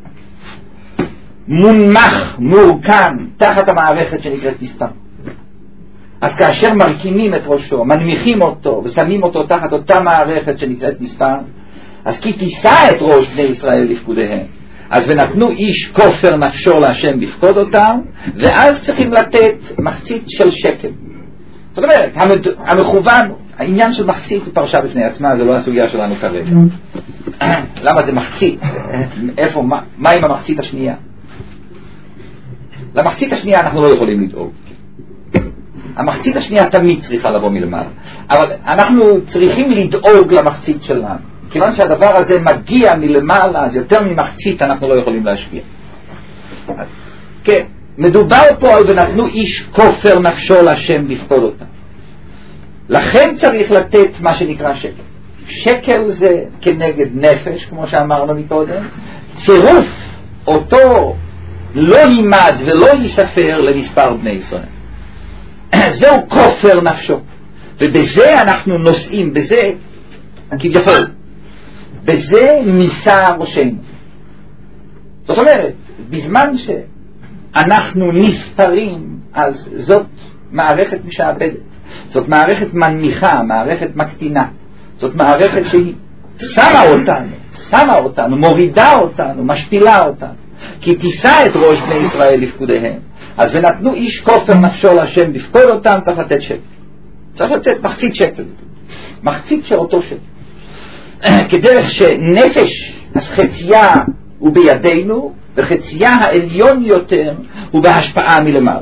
מונמך, מורכן, תחת המערכת שנקראת מספר. אז כאשר מרכינים את ראשו, מנמיכים אותו ושמים אותו תחת אותה מערכת שנקראת מספר, אז כי תישא את ראש בני ישראל לפקודיהם. אז ונתנו איש כופר נפשו להשם בפקוד אותם, ואז צריכים לתת מחצית של שקל. זאת אומרת, המכוון, העניין של מחצית הוא פרשה בפני עצמה, זה לא הסוגיה שלנו כרגע. למה זה מחצית? איפה, מה, מה עם המחצית השנייה? למחצית השנייה אנחנו לא יכולים לדאוג. המחצית השנייה תמיד צריכה לבוא מלמעלה, אבל אנחנו צריכים לדאוג למחצית שלנו, כיוון שהדבר הזה מגיע מלמעלה, אז יותר ממחצית אנחנו לא יכולים להשפיע. אז, כן, מדובר פה על ונתנו איש כופר נפשו להשם לפקוד אותה, לכן צריך לתת מה שנקרא שקל. שקל זה כנגד נפש, כמו שאמרנו מקודם, צירוף אותו לא יימד ולא ייספר למספר בני ישראל. זהו כופר נפשו, ובזה אנחנו נושאים, בזה כביכול, בזה נישא ראשנו. זאת אומרת, בזמן שאנחנו נספרים, אז זאת מערכת משעבדת, זאת מערכת מנמיכה, מערכת מקטינה, זאת מערכת שהיא שמה אותנו, שמה אותנו, מורידה אותנו, משפילה אותנו, כי תישא את ראש בני ישראל לפקודיהם. אז ונתנו איש כופר נפשו להשם לפקוד אותם, צריך לתת שקל, צריך לתת מחצית שקל, מחצית של אותו שקל, כדרך שנפש אז חצייה הוא בידינו, וחצייה העליון יותר הוא בהשפעה מלמעלה.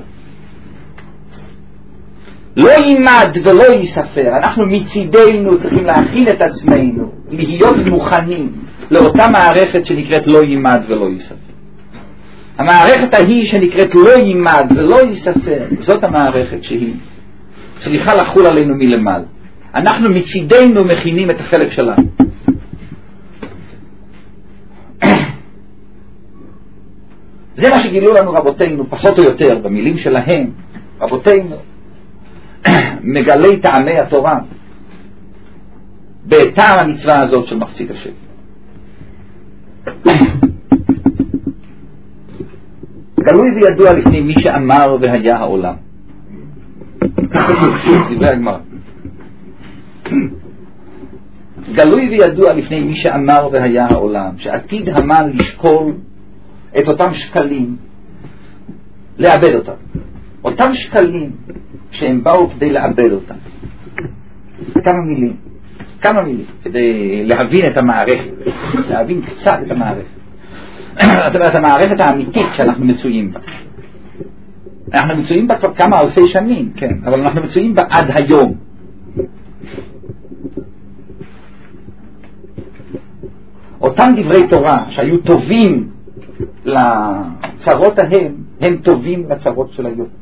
לא יימד ולא ייספר, אנחנו מצידנו צריכים להכין את עצמנו להיות מוכנים לאותה מערכת שנקראת לא יימד ולא ייספר. המערכת ההיא שנקראת לא יימד ולא ייספר, זאת המערכת שהיא צריכה לחול עלינו מלמעלה. אנחנו מצידנו מכינים את החלק שלנו. זה מה שגילו לנו רבותינו, פחות או יותר במילים שלהם, רבותינו מגלי טעמי התורה בטעם המצווה הזאת של מחצית השקל. גלוי וידוע לפני מי שאמר והיה העולם. דברי הגמרא. גלוי וידוע לפני מי שאמר והיה העולם, שעתיד המן לשקול את אותם שקלים, לאבד אותם. אותם שקלים שהם באו כדי לאבד אותם. כמה מילים, כמה מילים, כדי להבין את המערכת, להבין קצת את המערכת. את המערכת האמיתית שאנחנו מצויים בה. אנחנו מצויים בה כבר כמה אלפי שנים, כן, אבל אנחנו מצויים בה עד היום. אותם דברי תורה שהיו טובים לצרות ההם, הם טובים לצרות של היום.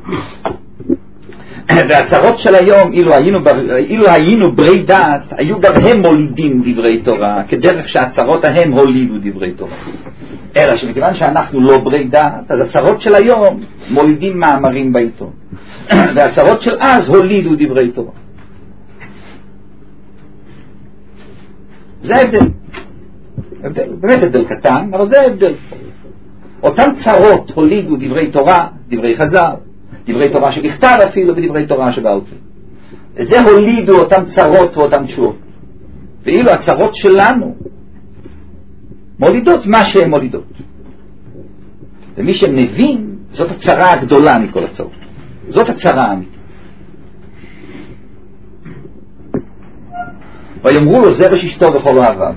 והצרות של היום, אילו היינו, אילו היינו ברי דעת, היו גם הם מולידים דברי תורה, כדרך שהצרות ההם הולידו דברי תורה. אלא שמכיוון שאנחנו לא ברי דעת, אז הצרות של היום מולידים מאמרים בעיתון, והצרות של אז הולידו דברי תורה. זה ההבדל. הבדל, באמת הבדל קטן, אבל זה ההבדל. אותם צרות הולידו דברי תורה, דברי חז"ל, דברי תורה שבכתב אפילו ודברי תורה שבעל פה. זה הולידו אותם צרות ואותם תשועות. ואילו הצרות שלנו מולידות מה שהן מולידות. ומי שמבין, זאת הצרה הגדולה מכל הצרות. זאת הצרה האמיתית. ויאמרו לו זרש אשתו וכל אוהביו,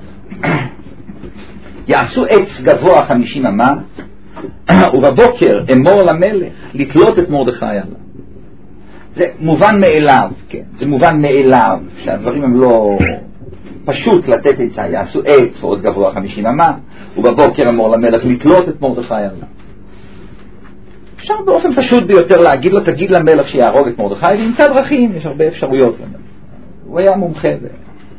יעשו עץ גבוה חמישים אמה, ובבוקר אמור למלך לתלות את מרדכי עליו. זה מובן מאליו, כן, זה מובן מאליו שהדברים הם לא פשוט לתת עצה. יעשו עץ ועוד גבוה חמישים אמה, ובבוקר אמור למלך לתלות את מרדכי עליו. אפשר באופן פשוט ביותר להגיד לו, תגיד למלך שיהרוג את מרדכי, וימצא דרכים, יש הרבה אפשרויות. הוא היה מומחה ו...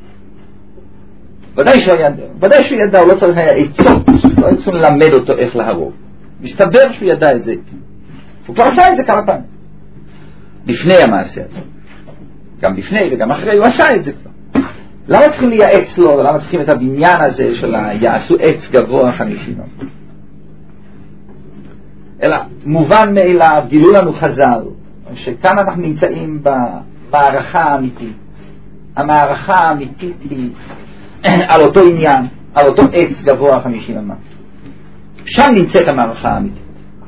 ודאי שהוא ידע, ודאי שהוא ידע, הוא לא צריך היה עצות, לא צריך ללמד אותו איך להרוג. מסתבר שהוא ידע את זה. הוא כבר עשה את זה כמה פעמים. לפני המעשה הזה. גם לפני וגם אחרי, הוא עשה את זה כבר. למה צריכים לייעץ לו, ולמה צריכים את הבניין הזה של יעשו עץ גבוה חמישים? אלא מובן מאליו, גילו לנו חז"ל, שכאן אנחנו נמצאים במערכה האמיתית. המערכה האמיתית היא על אותו עניין, על אותו עץ גבוה חמישים אמה. שם נמצאת המערכה האמיתית.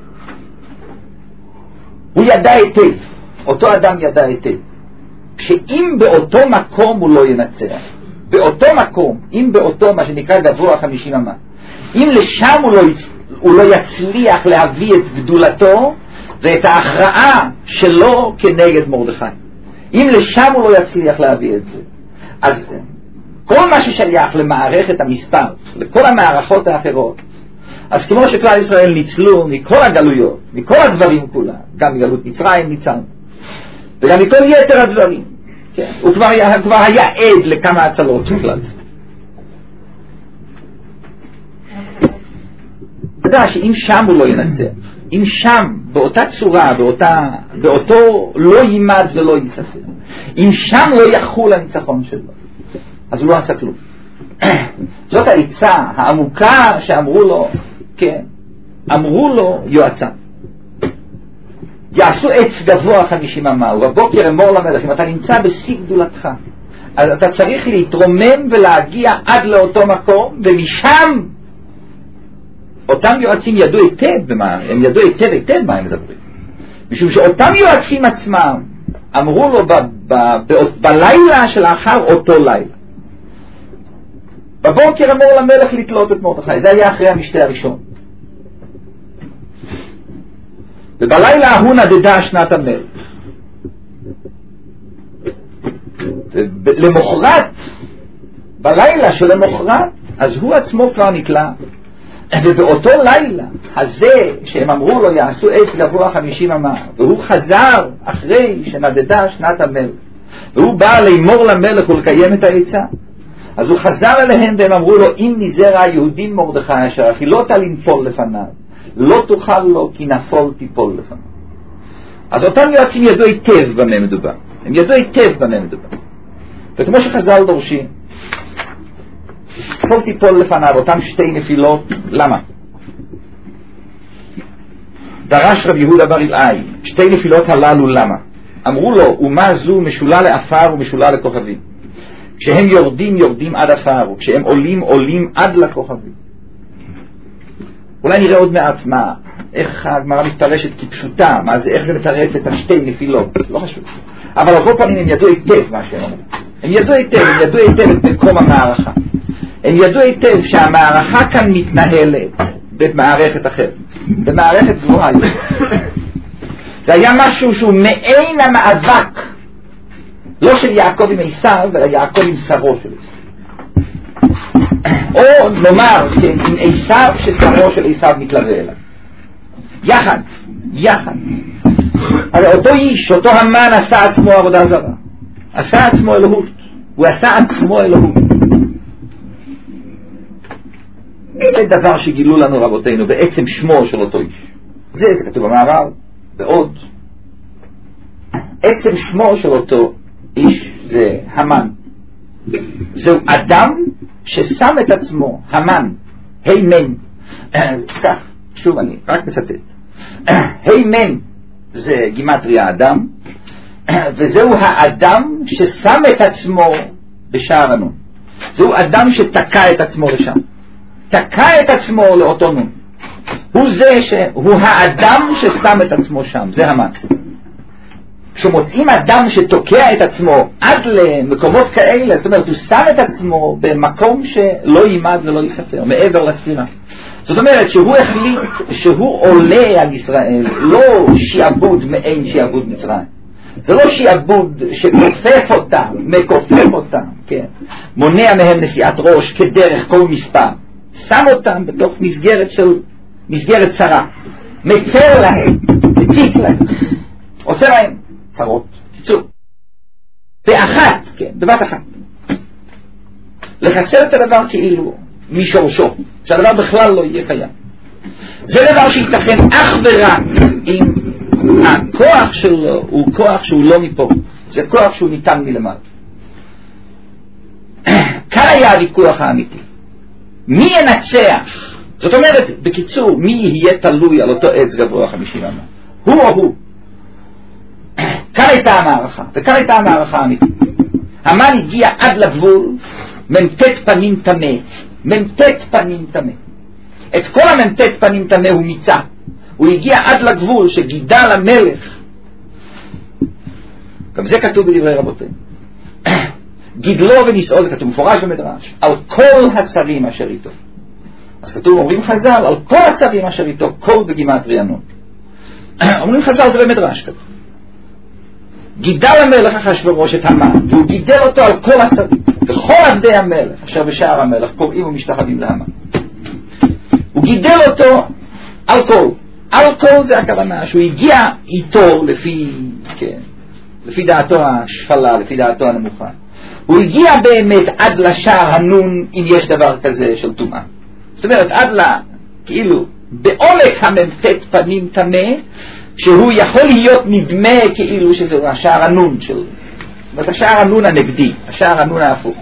הוא ידע היטב, אותו אדם ידע היטב, שאם באותו מקום הוא לא ינצח, באותו מקום, אם באותו מה שנקרא גבוה חמישים אמה, אם לשם הוא לא, הוא לא יצליח להביא את גדולתו, ואת ההכרעה שלו כנגד מרדכי. אם לשם הוא לא יצליח להביא את זה, אז כל מה ששייך למערכת המספר, לכל המערכות האחרות, אז כמו שכלל ישראל ניצלו מכל הגלויות, מכל הדברים כולם, גם מגלות מצרים ניצלנו, וגם מכל יתר הדברים, כן? הוא כבר היה, כבר היה עד לכמה הצלות של כלל. אתה יודע שאם שם הוא לא ינצח, אם שם, באותה צורה, באותה, באותו לא יימד ולא יספר, אם שם לא יחול הניצחון שלו, אז הוא לא עשה כלום. זאת העצה העמוקה שאמרו לו, כן, אמרו לו יועצה, יעשו עץ גבוה חמישים אמה, ובבוקר אמור למלך, אם אתה נמצא בשיא גדולתך, אז אתה צריך להתרומם ולהגיע עד לאותו מקום, ומשם אותם יועצים ידעו היטב במה, הם ידעו היטב היטב מה הם מדברים. משום שאותם יועצים עצמם אמרו לו ב, ב, ב, בלילה שלאחר אותו לילה, בבוקר אמור למלך לתלות את מרדכי, זה היה אחרי המשתה הראשון. ובלילה ההוא נדדה שנת המלך. למחרת, בלילה שלמחרת, אז הוא עצמו כבר נקלע, ובאותו לילה הזה שהם אמרו לו יעשו עץ גבוה חמישים אמה, והוא חזר אחרי שנדדה שנת המלך, והוא בא לאמור למלך ולקיים את העצה, אז הוא חזר אליהם והם אמרו לו, אם נזרע היהודים מרדכי אשר אכילותה לנפול לפניו, לא תוכל לו כי נפול תיפול לפניו. אז אותם יועצים ידעו היטב במה מדובר, הם ידעו היטב במה מדובר, וכמו שחז"ל דורשים, כל תיפול לפניו, אותם שתי נפילות, למה? דרש רב יהודה בר אילעאי, שתי נפילות הללו למה? אמרו לו, ומה זו משולה לאפר ומשולה לכוכבים. כשהם יורדים יורדים עד אפר, וכשהם עולים עולים עד לכוכבים. אולי נראה עוד מעט מה, איך הגמרא מתפרשת כפשוטה, מה זה, איך זה מתרץ את השתי נפילות, לא חשוב. אבל על כל פנים הם ידעו היטב מה שהם אומרים. הם ידעו היטב, הם ידעו היטב את מקום המערכה. הם ידעו היטב שהמערכה כאן מתנהלת במערכת אחרת, במערכת גבוהה. זה היה משהו שהוא מעין המאבק, לא של יעקב עם עשיו, אלא יעקב עם שרו של עשיו. או נאמר עם עשיו ששרו של עשיו מתלווה אליו. יחד, יחד. הרי אותו איש, אותו המן עשה עצמו עבודה זרה. עשה עצמו אלוהות. הוא עשה עצמו אלוהות. זה דבר שגילו לנו רבותינו בעצם שמו של אותו איש. זה, זה כתוב במערב, ועוד. עצם שמו של אותו איש זה המן. זהו אדם ששם את עצמו, המן, הימן. כך, שוב אני רק מצטט. הימן זה גימטריה אדם, וזהו האדם ששם את עצמו בשער הנון. זהו אדם שתקע את עצמו לשם. תקע את עצמו לאותו נון. הוא זה שהוא האדם ששם את עצמו שם, זה המן. כשמוצאים אדם שתוקע את עצמו עד למקומות כאלה, זאת אומרת הוא שם את עצמו במקום שלא יימד ולא יספר, מעבר לספירה. זאת אומרת שהוא החליט שהוא עולה על ישראל, לא שיעבוד מעין שיעבוד מצרים. זה לא שיעבוד שכופף אותם, מכופף אותם, כן? מונע מהם נשיאת ראש כדרך כל מספר. שם אותם בתוך מסגרת של, מסגרת צרה. מצר להם, מציק להם, עושה להם צרות, קיצור. באחת, כן, בבת אחת. לחסר את הדבר כאילו משורשו, שהדבר בכלל לא יהיה קיים. זה דבר שיתכן אך ורק אם הכוח שלו הוא כוח שהוא לא מפה, זה כוח שהוא ניתן מלמעלה. כאן היה הוויכוח האמיתי. מי ינצח? זאת אומרת, בקיצור, מי יהיה תלוי על אותו עץ גבוה חמישים אמה? הוא או הוא? כאן הייתה המערכה, וכאן הייתה המערכה האמיתית. המן הגיע עד לגבול, ממתת פנים תמה, ממתת פנים תמה. את כל הממתת פנים תמה הוא מיצה. הוא הגיע עד לגבול שגידל המלך. גם זה כתוב בדברי רבותינו. גידלו ונישאו, זה כתוב מפורש במדרש, על כל השרים אשר איתו. אז כתוב, אומרים חז"ל, על כל השרים אשר איתו, כל בגימטריה נון. אומרים חז"ל, זה במדרש כזה. גידל המלך אחשוורוש את המן, והוא גידל אותו על כל השרים, וכל עבדי המלך אשר בשער המלך קוראים ומשתחווים להמן. הוא גידל אותו על כל. על כל זה הכוונה שהוא הגיע איתו לפי, כן, לפי דעתו השפלה, לפי דעתו הנמוכה. הוא הגיע באמת עד לשער הנון, אם יש דבר כזה של טומאה. זאת אומרת, עד לה, כאילו, בעומק המ"ט פנים תמה, שהוא יכול להיות נדמה כאילו שזהו השער הנון של, זאת אומרת, השער הנון הנגדי, השער הנון ההפוך.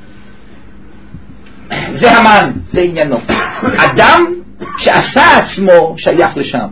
זה המן, זה עניינו. אדם שעשה עצמו שייך לשם.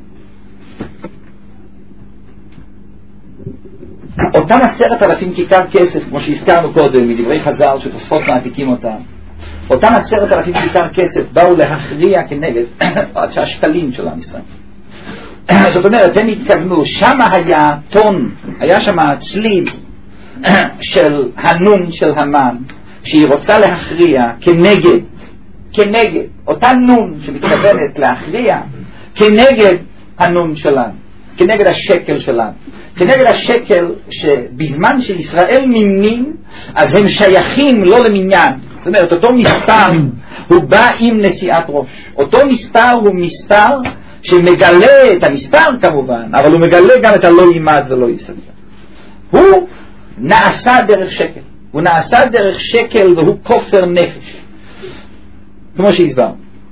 אותם עשרת אלפים כיכר כסף, כמו שהזכרנו קודם, מדברי חז"ל שתוספות מעתיקים אותם, אותם עשרת אלפים כיכר כסף באו להכריע כנגד השקלים של עם ישראל. זאת אומרת, הם התכוונו, שם היה טון, היה שם צליל של הנון של המן, שהיא רוצה להכריע כנגד, כנגד, אותה נון שמתכוונת להכריע כנגד הנון שלנו, כנגד השקל שלנו, כנגד השקל שבזמן שישראל נמנים, אז הם שייכים לא למניין. זאת אומרת, אותו מספר הוא בא עם נשיאת ראש. אותו מספר הוא מספר שמגלה את המספר כמובן, אבל הוא מגלה גם את הלא יימד ולא יסדר. הוא נעשה דרך שקל. הוא נעשה דרך שקל והוא כופר נפש. כמו שהסבר.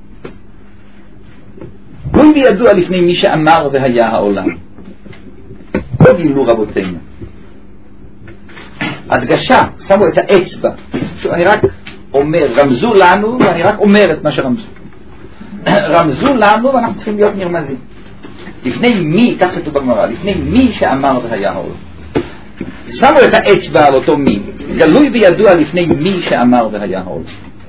הוא בידוע לפני מי שאמר והיה העולם. לא גילו רבותינו. הדגשה, שמו את האצבע. אני רק אומר, רמזו לנו, ואני רק אומר את מה שרמזו. רמזו לנו ואנחנו צריכים להיות נרמזים. לפני מי, כך כתוב בגמרא, לפני מי שאמר והיה העולם. שמו את האצבע על אותו מי, גלוי וידוע לפני מי שאמר והיה העולם.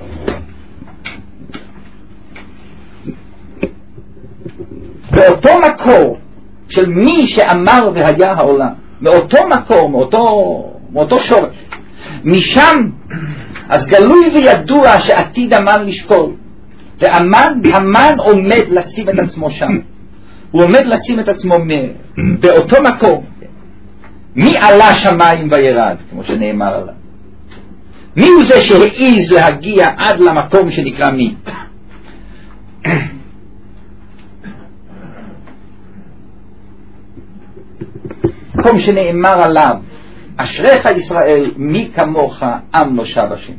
באותו מקור של מי שאמר והיה העולם, מאותו מקור, מאותו, מאותו שורש, משם אז גלוי וידוע שעתיד המן לשקול, והמן, המן עומד לשים את עצמו שם. הוא עומד לשים את עצמו באותו מקום. מי עלה שמיים וירד, כמו שנאמר עליו? מי הוא זה שהעיז להגיע עד למקום שנקרא מי? מקום שנאמר עליו, אשריך ישראל, מי כמוך עם נושב השם.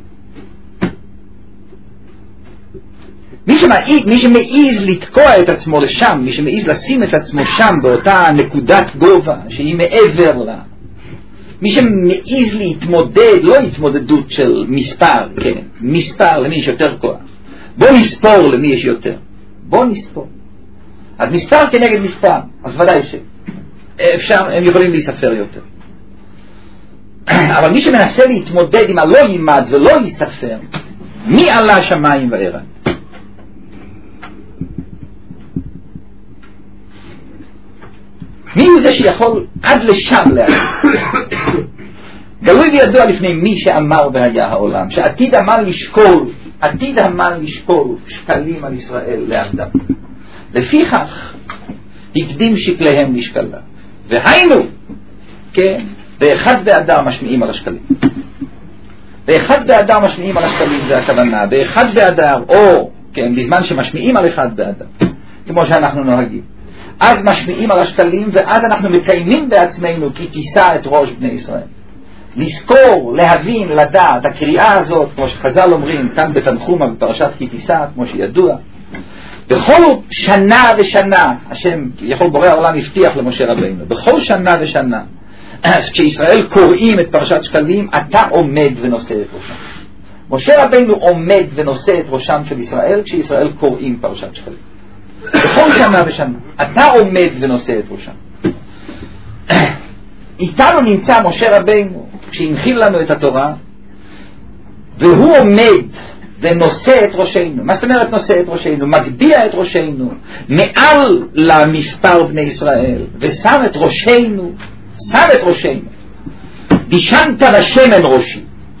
מי שמעיז, מי שמעיז לתקוע את עצמו לשם, מי שמעיז לשים את עצמו שם באותה נקודת גובה שהיא מעבר לה, מי שמעיז להתמודד, לא התמודדות של מספר, כן, מספר למי יש יותר כוח, בוא נספור למי יש יותר, בוא נספור. אז מספר כנגד מספר, אז ודאי שאפשר, הם יכולים להיספר יותר. אבל מי שמנסה להתמודד עם הלא יימד ולא ייספר, מי עלה שמיים וירד? מי הוא זה שיכול עד לשם להגיד? גלוי וידוע לפני מי שאמר והיה העולם, שעתיד המן לשקול, עתיד המן לשקול שקלים על ישראל לעבדם. לפיכך הקדים שקליהם לשקלה. והיינו, כן, באחד באדר משמיעים על השקלים. באחד באדר משמיעים על השקלים, זה הכוונה. באחד באדר, או, כן, בזמן שמשמיעים על אחד באדר, כמו שאנחנו נוהגים. אז משמיעים על השקלים, ואז אנחנו מקיימים בעצמנו כי תישא את ראש בני ישראל. לזכור, להבין, לדעת, הקריאה הזאת, כמו שחז"ל אומרים, כאן בתנחומא בפרשת כי תישא, כמו שידוע, בכל שנה ושנה, השם, יכול בורא העולם הבטיח למשה רבינו, בכל שנה ושנה, כשישראל קוראים את פרשת שקלים, אתה עומד ונושא את ראשם. משה רבינו עומד ונושא את ראשם של ישראל, כשישראל קוראים פרשת שקלים. בכל שנה ושנה, אתה עומד ונושא את ראשם. איתנו נמצא משה רבינו, כשהנחיל לנו את התורה, והוא עומד ונושא את ראשנו. מה זאת אומרת נושא את ראשנו? מגביה את ראשנו מעל למספר בני ישראל, ושם את ראשנו, שם את ראשנו. דישנת לשמן ראשי.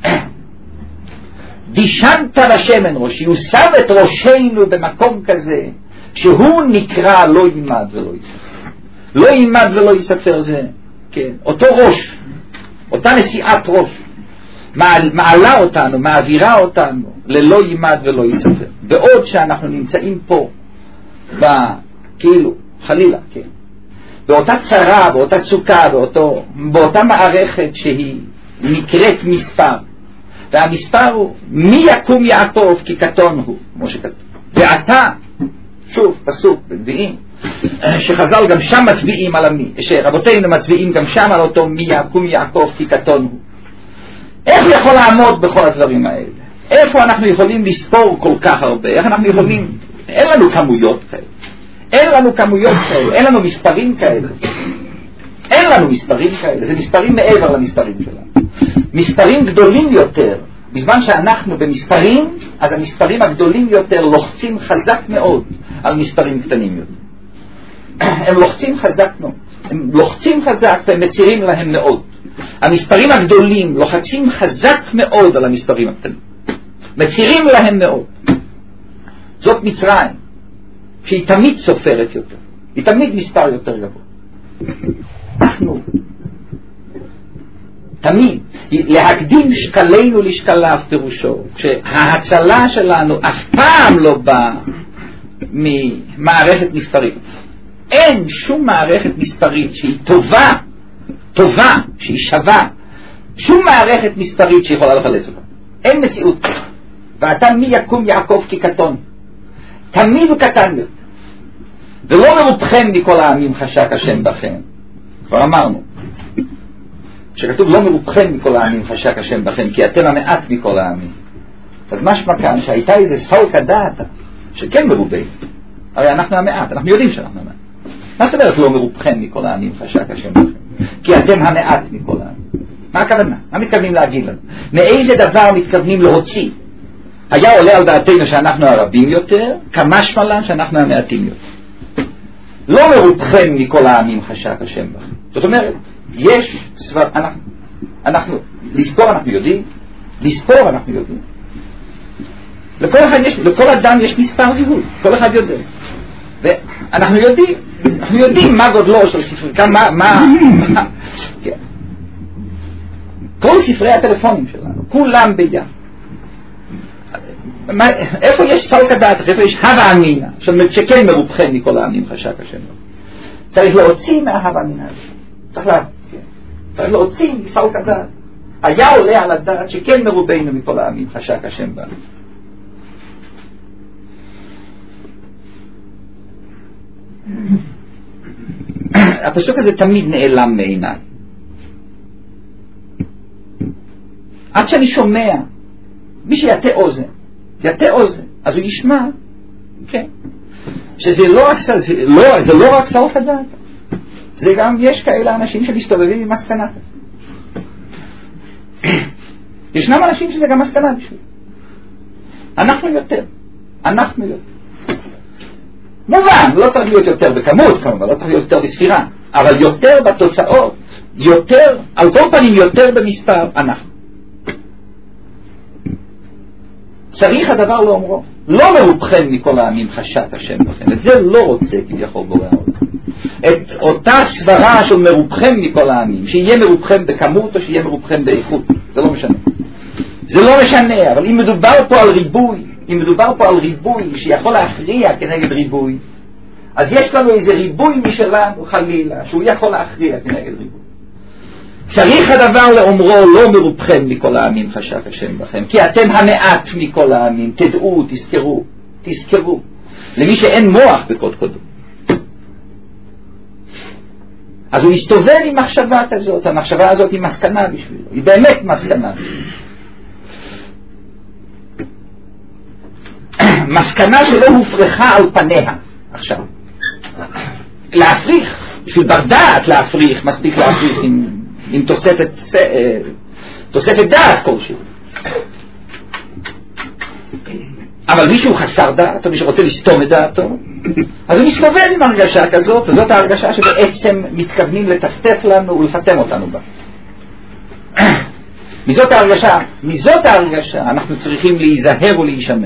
דישנת לשמן ראשי. הוא שם את ראשנו במקום כזה, שהוא נקרא לא יימד ולא יספר. לא יימד ולא יספר זה, כן, אותו ראש, אותה נשיאת ראש, מעלה אותנו, מעבירה אותנו, ללא יימד ולא יספר. בעוד שאנחנו נמצאים פה, כאילו, חלילה, כן, באותה צרה, באותה צוקה, באותו, באותה מערכת שהיא נקראת מספר, והמספר הוא מי יקום יעקב כי קטון הוא, כמו שכתוב. ואתה, שוב, פסוק בנביאים, שחז"ל גם שם מצביעים על המי, שרבותינו מצביעים גם שם על אותו מי יקום יעקב כי קטון הוא. איך הוא יכול לעמוד בכל הדברים האלה? איפה אנחנו יכולים לספור כל כך הרבה? איך אנחנו יכולים? אין לנו כמויות כאלה. אין לנו כמויות כאלה, אין לנו מספרים כאלה. אין לנו מספרים כאלה, זה מספרים מעבר למספרים שלנו. מספרים גדולים יותר, בזמן שאנחנו במספרים, אז המספרים הגדולים יותר לוחצים חזק מאוד על מספרים קטנים יותר. הם לוחצים חזק מאוד, הם לוחצים חזק והם מצירים להם מאוד. המספרים הגדולים לוחצים חזק מאוד על המספרים הקטנים, מצירים להם מאוד. זאת מצרים, שהיא תמיד סופרת יותר, היא תמיד מספר יותר גבוה. אנחנו תמיד להקדים שקלינו לשקליו פירושו, שההצלה שלנו אף פעם לא באה ממערכת מספרית. אין שום מערכת מספרית שהיא טובה, טובה, שהיא שווה, שום מערכת מספרית שיכולה לחלץ אותה. אין מציאות. ואתה מי יקום יעקב כי קטון, תמיד הוא קטן יותר. ולא מרובכם מכל העמים חשק השם בכם. כבר אמרנו שכתוב לא מרובכם מכל העמים חשק השם בכם כי אתם המעט מכל העמים. אז משמע כאן שהייתה איזה ספק הדעת שכן מרובים, הרי אנחנו המעט, אנחנו יודעים שאנחנו המעט. מה זאת אומרת לא מרובכם מכל העמים חשק השם בכם כי אתם המעט מכל העמים? מה הכוונה? מה מתכוונים להגיד לנו? מאיזה דבר מתכוונים להוציא? היה עולה על דעתנו שאנחנו הרבים יותר, כמשמע לן שאנחנו המעטים יותר. לא מרובכם מכל העמים חשק השם בכם. זאת אומרת, יש סבר, אנחנו, אנחנו, לספור אנחנו יודעים, לספור אנחנו יודעים. לכל אחד יש, לכל אדם יש מספר זיהוי, כל אחד יודע. ואנחנו יודעים, אנחנו יודעים מה גודלו של ספרי, מה, מה, מה, כן. כל ספרי הטלפונים שלנו, כולם ביחד. מה, איפה יש ספק הדעת, איפה יש הווה אמינה, שכן מרובכם מכל העמים חשק השם. צריך להוציא מההווה אמינה הזה. צריך לה, כן. צריך להוציא מספק הדעת. היה עולה על הדעת שכן מרובנו מכל העמים חשק השם בנו. הפסוק הזה תמיד נעלם מעיניי. עד שאני שומע, מי שיתה אוזן, יתה אוזן, אז הוא ישמע, כן, שזה לא רק, זה לא, זה לא רק סוף הדעת, זה גם יש כאלה אנשים שמסתובבים עם מסקנה. ישנם אנשים שזה גם מסקנה בשביל. אנחנו יותר, אנחנו יותר. מובן, לא צריך להיות יותר בכמות, כמובן, לא צריך להיות יותר בספירה, אבל יותר בתוצאות, יותר, על כל פנים יותר במספר, אנחנו. צריך הדבר לא אומרו, לא מרובכם מכל העמים חשק השם בכם, את זה לא רוצה כביכול בורא העולם. את אותה סברה של מרובכם מכל העמים, שיהיה מרובכם בכמות או שיהיה מרובכם באיכות, זה לא משנה. זה לא משנה, אבל אם מדובר פה על ריבוי, אם מדובר פה על ריבוי שיכול להכריע כנגד ריבוי, אז יש לנו איזה ריבוי משלנו חלילה, שהוא יכול להכריע כנגד ריבוי. צריך הדבר לאומרו לא מרובכם מכל העמים חשק השם בכם, כי אתם המעט מכל העמים, תדעו, תזכרו, תזכרו, למי שאין מוח בקוד קודו. אז הוא מסתובב עם מחשבה כזאת, המחשבה הזאת היא מסקנה בשבילו, היא באמת מסקנה בשבילו. מסקנה שלא הופרחה על פניה עכשיו. להפריך, בשביל ברדעת להפריך, מספיק להפריך עם, עם תוספת, תוספת דעת כלשהו. אבל מישהו חסר דעת, או מישהו רוצה לסתום את דעתו, אז הוא מסתובב עם הרגשה כזאת, וזאת ההרגשה שבעצם מתכוונים לטפטף לנו ולפתם אותנו בה. מזאת ההרגשה, מזאת ההרגשה אנחנו צריכים להיזהר ולהישמר.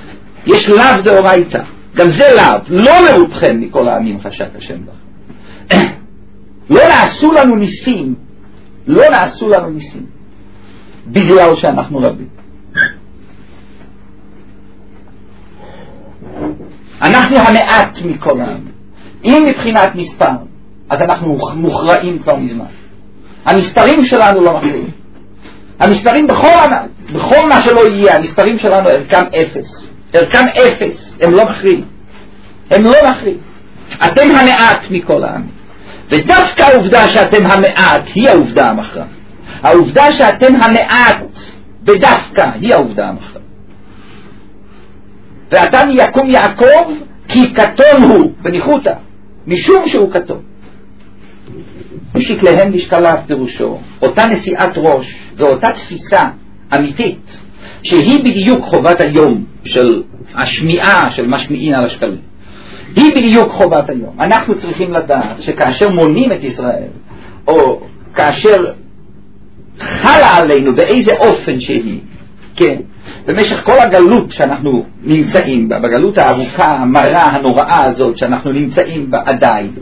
יש לאו דאורייתא, גם זה לאו, לא מרובכם מכל העמים חשק השם בכם. לא נעשו לנו ניסים, לא נעשו לנו ניסים, בגלל שאנחנו רבים. אנחנו המעט מכל העם. אם מבחינת מספר, אז אנחנו מוכרעים כבר מזמן. המספרים שלנו לא מכריעים. המספרים בכל, בכל מה שלא יהיה, המספרים שלנו ערכם אפס. ערכם אפס, הם לא מכריעים. הם לא מכריעים. אתם המעט מכל העם. ודווקא העובדה שאתם המעט היא העובדה המכרעת. העובדה שאתם המעט בדווקא היא העובדה המכרעת. ועתן יקום יעקב כי קטון הוא, בניחותא, משום שהוא קטון. משקליהם לשקליו פירושו, אותה נשיאת ראש ואותה תפיסה אמיתית, שהיא בדיוק חובת היום של השמיעה של משמיעים על השקלים. היא בדיוק חובת היום. אנחנו צריכים לדעת שכאשר מונים את ישראל, או כאשר חלה עלינו באיזה אופן שהיא, כן, במשך כל הגלות שאנחנו נמצאים בה, בגלות הארוכה, המרה, הנוראה הזאת שאנחנו נמצאים בה עדיין,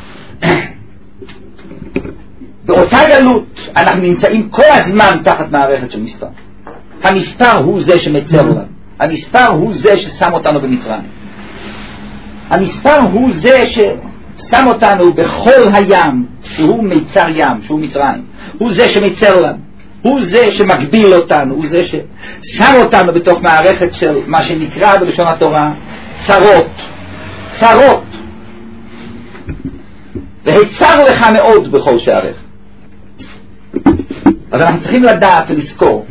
באותה גלות אנחנו נמצאים כל הזמן תחת מערכת של מספר. המספר הוא זה שמצר לנו, המספר הוא זה ששם אותנו במצרים, המספר הוא זה ששם אותנו בכל הים, שהוא מיצר ים, שהוא מצרים, הוא זה שמצר לנו, הוא זה שמגביל אותנו, הוא זה ששם אותנו בתוך מערכת של מה שנקרא בלשון התורה צרות, צרות. והצר לך מאוד בכל שעריך. אז אנחנו צריכים לדעת ולזכור,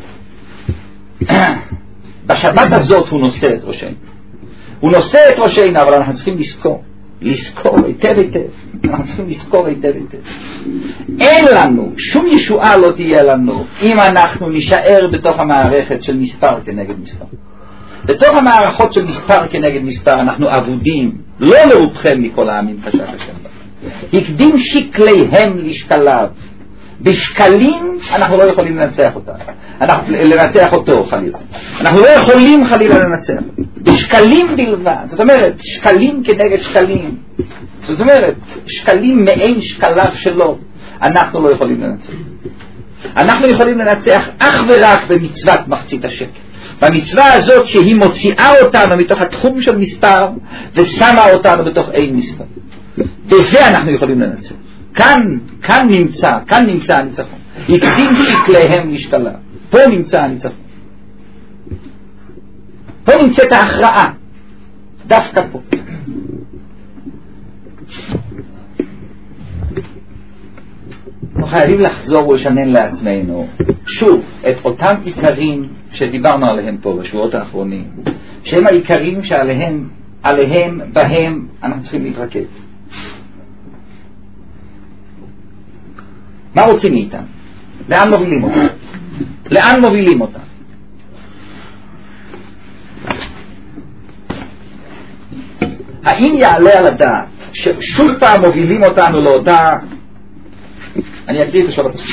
בשבת הזאת הוא נושא את ראשנו, הוא נושא את ראשנו, אבל אנחנו צריכים לזכור, לזכור היטב היטב, אנחנו צריכים לזכור היטב היטב. אין לנו, שום ישועה לא תהיה לנו אם אנחנו נשאר בתוך המערכת של מספר כנגד מספר. בתוך המערכות של מספר כנגד מספר אנחנו עבודים, לא לרובכם מכל העמים חשב השם. הקדים שקליהם לשקליו. בשקלים אנחנו לא יכולים לנצח אותה, אנחנו לנצח אותו חלילה, אנחנו לא יכולים חלילה לנצח, בשקלים בלבד. זאת אומרת שקלים כנגד שקלים, זאת אומרת שקלים מעין שקליו שלו, אנחנו לא יכולים לנצח. אנחנו יכולים לנצח אך ורק במצוות מחצית השקל, במצווה הזאת שהיא מוציאה אותנו מתוך התחום של מספר ושמה אותנו בתוך אין מספר. בזה אנחנו יכולים לנצח. כאן, כאן נמצא, כאן נמצא הניצחון. הקדים שקליהם לשקליו. פה נמצא הניצחון. פה נמצאת ההכרעה. דווקא פה. אנחנו חייבים לחזור ולשנן לעצמנו שוב את אותם עיקרים שדיברנו עליהם פה בשבועות האחרונים, שהם העיקרים שעליהם, עליהם, בהם אנחנו צריכים להתרכז. מה רוצים מאיתם? לאן מובילים אותם? לאן מובילים אותם? האם יעלה על הדעת ששוב פעם מובילים אותנו לאותה... אני אקריא את השאלה הפסוק.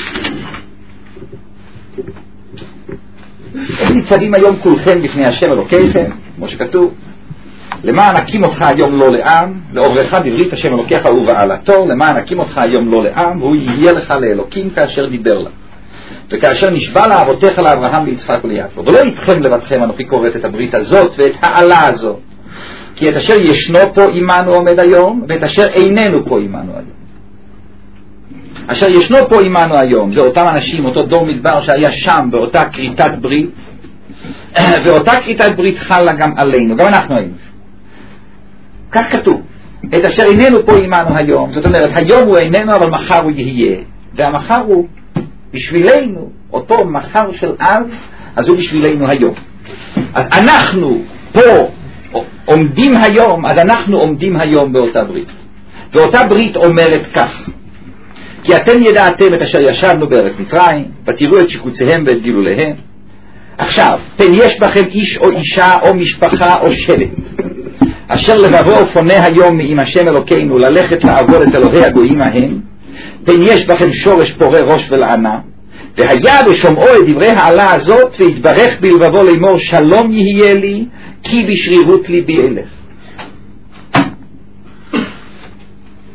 איך ניצבים היום כולכם לפני השם אלוקיכם, כמו שכתוב, למען הקים אותך היום לא לעם, לעוברך בברית השם אלוקיך ובעלתו, למען הקים אותך היום לא לעם, והוא יהיה לך לאלוקים כאשר דיבר לה. וכאשר נשבע לאבותיך לאברהם ליצחק וליעקב. ולא איתכם לבדכם אנוכי כורת את הברית הזאת ואת העלה הזאת, כי את אשר ישנו פה עמנו עומד היום, ואת אשר איננו פה עמנו היום. אשר ישנו פה עמנו היום, זה אותם אנשים, אותו דור מדבר שהיה שם באותה כריתת ברית, ואותה כריתת ברית חלה גם עלינו, גם אנחנו היינו. כך כתוב, את אשר איננו פה עמנו היום, זאת אומרת היום הוא איננו אבל מחר הוא יהיה, והמחר הוא בשבילנו, אותו מחר של אז, אז הוא בשבילנו היום. אז אנחנו פה עומדים היום, אז אנחנו עומדים היום באותה ברית, ואותה ברית אומרת כך, כי אתם ידעתם את אשר ישבנו בארץ מצרים, ותראו את שיקוציהם ואת גילוליהם. עכשיו, פן יש בכם איש או אישה או משפחה או שלט, אשר לבבו ופונה היום עם השם אלוקינו ללכת לעבוד את אלוהי הגויים ההם, פן יש בכם שורש פורה ראש ולענה, והיה בשומעו את דברי העלה הזאת, והתברך בלבבו לאמור שלום יהיה לי, כי בשרירות ליבי אלך.